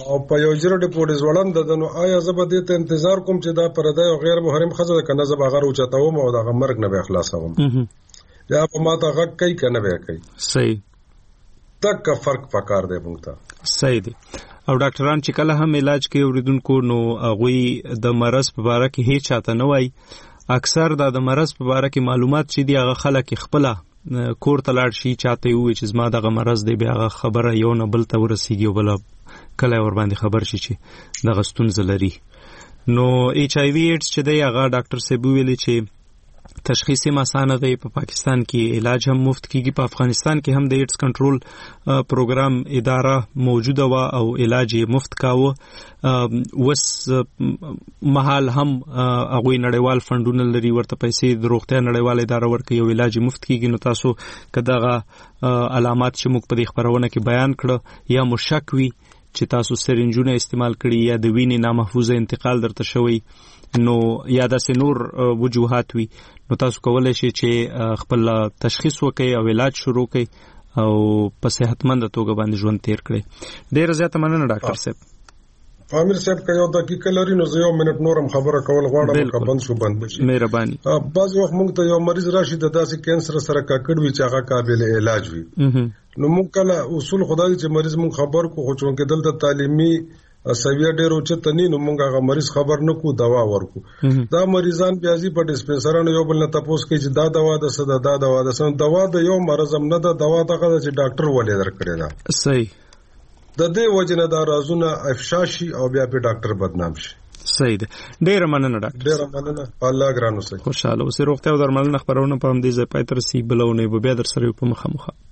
[SPEAKER 3] او په یو جره ډیپوټیز وړاند د نو آیا زه به دې ته انتظار کوم چې دا پردای او غیر محرم خزه کنه زه به غیر اوچتاوم او دا مرګ نه به خلاصوم یا په ماته غږ کوي کنه به کوي
[SPEAKER 1] صحیح
[SPEAKER 3] تک فرق پکار دی مونږ ته
[SPEAKER 1] صحیح دی او ډاکټران چې کله هم علاج کوي اوریدونکو نو هغه د مرض په اړه کې هیڅ چاته نه وای اکثر دا د مرض په اړه کې معلومات چې دی هغه خلک خپل کور ته لاړ شي چاته وي چې زما دغه مرض دی بیا هغه خبره یو نه بل ته ورسیږي بل کله ور باندې خبر شي چې دغه ستونزه لري نو ایچ آی وی ایډز چې دی هغه ډاکټر صاحب ویلي چې تشخیص یې آسانه دی په پاکستان کې علاج هم مفت کیږي په افغانستان کې هم د ایډز کنټرول پروګرام اداره موجوده و او علاج یې مفت کاوه وس محل هم هغه نړیوال فندونه لري ورته پیسې د روغتیا نړیوال اداره ورکوي او علاج مفت کیږي نو تاسو کداغه علامات چې موږ په دې خبرونه کې بیان کړو یا مشک وي چې تاسو سرنجونه استعمال کړي یا د وینې نامحفوظه انتقال درته شوی نو یا د سنور وجوهات وي نو تاسو کولای شئ چې خپل تشخیص وکړئ او علاج شروع کړئ او په صحتمند توګه باندې ژوند تیر کړئ ډیر زیاته مننه ډاکټر صاحب
[SPEAKER 3] امیر صاحب که یو دقیقه لري نو زه یو منټ نورم خبره کول غواړم که بند شو بند بشي
[SPEAKER 1] مهرباني
[SPEAKER 3] بعض وخت موږ ته یو مریض راشي د داسې کینسر سره کاکړ وي چې هغه قابل علاج وي نو موږ کله اصول خدای چې مریض موږ خبر کو خو چونکې دلته تعلیمي سویه ډېر اوچته ني نو موږ هغه مریض خبر نه کو دوا ورکو دا مریضان بیا ځي په ډیسپنسرانو یو بل نه تاسو کوي چې دا دوا د صدا دا دوا د سن دوا د یو مرض هم نه دا دوا دغه چې ډاکټر ولې درکړي دا
[SPEAKER 1] صحیح
[SPEAKER 3] د دې وجنه دا رازونه افشا شي او بیا په ډاکټر بدنام شي
[SPEAKER 1] صحیح ده ډیر مننه ډاکټر
[SPEAKER 3] ډیر مننه الله ګرانو سي
[SPEAKER 1] خوشاله اوسې روغتیا او درملنه خبرونه په هم دې ځای پاتې رسي بلونه به بیا در سره په مخه مخه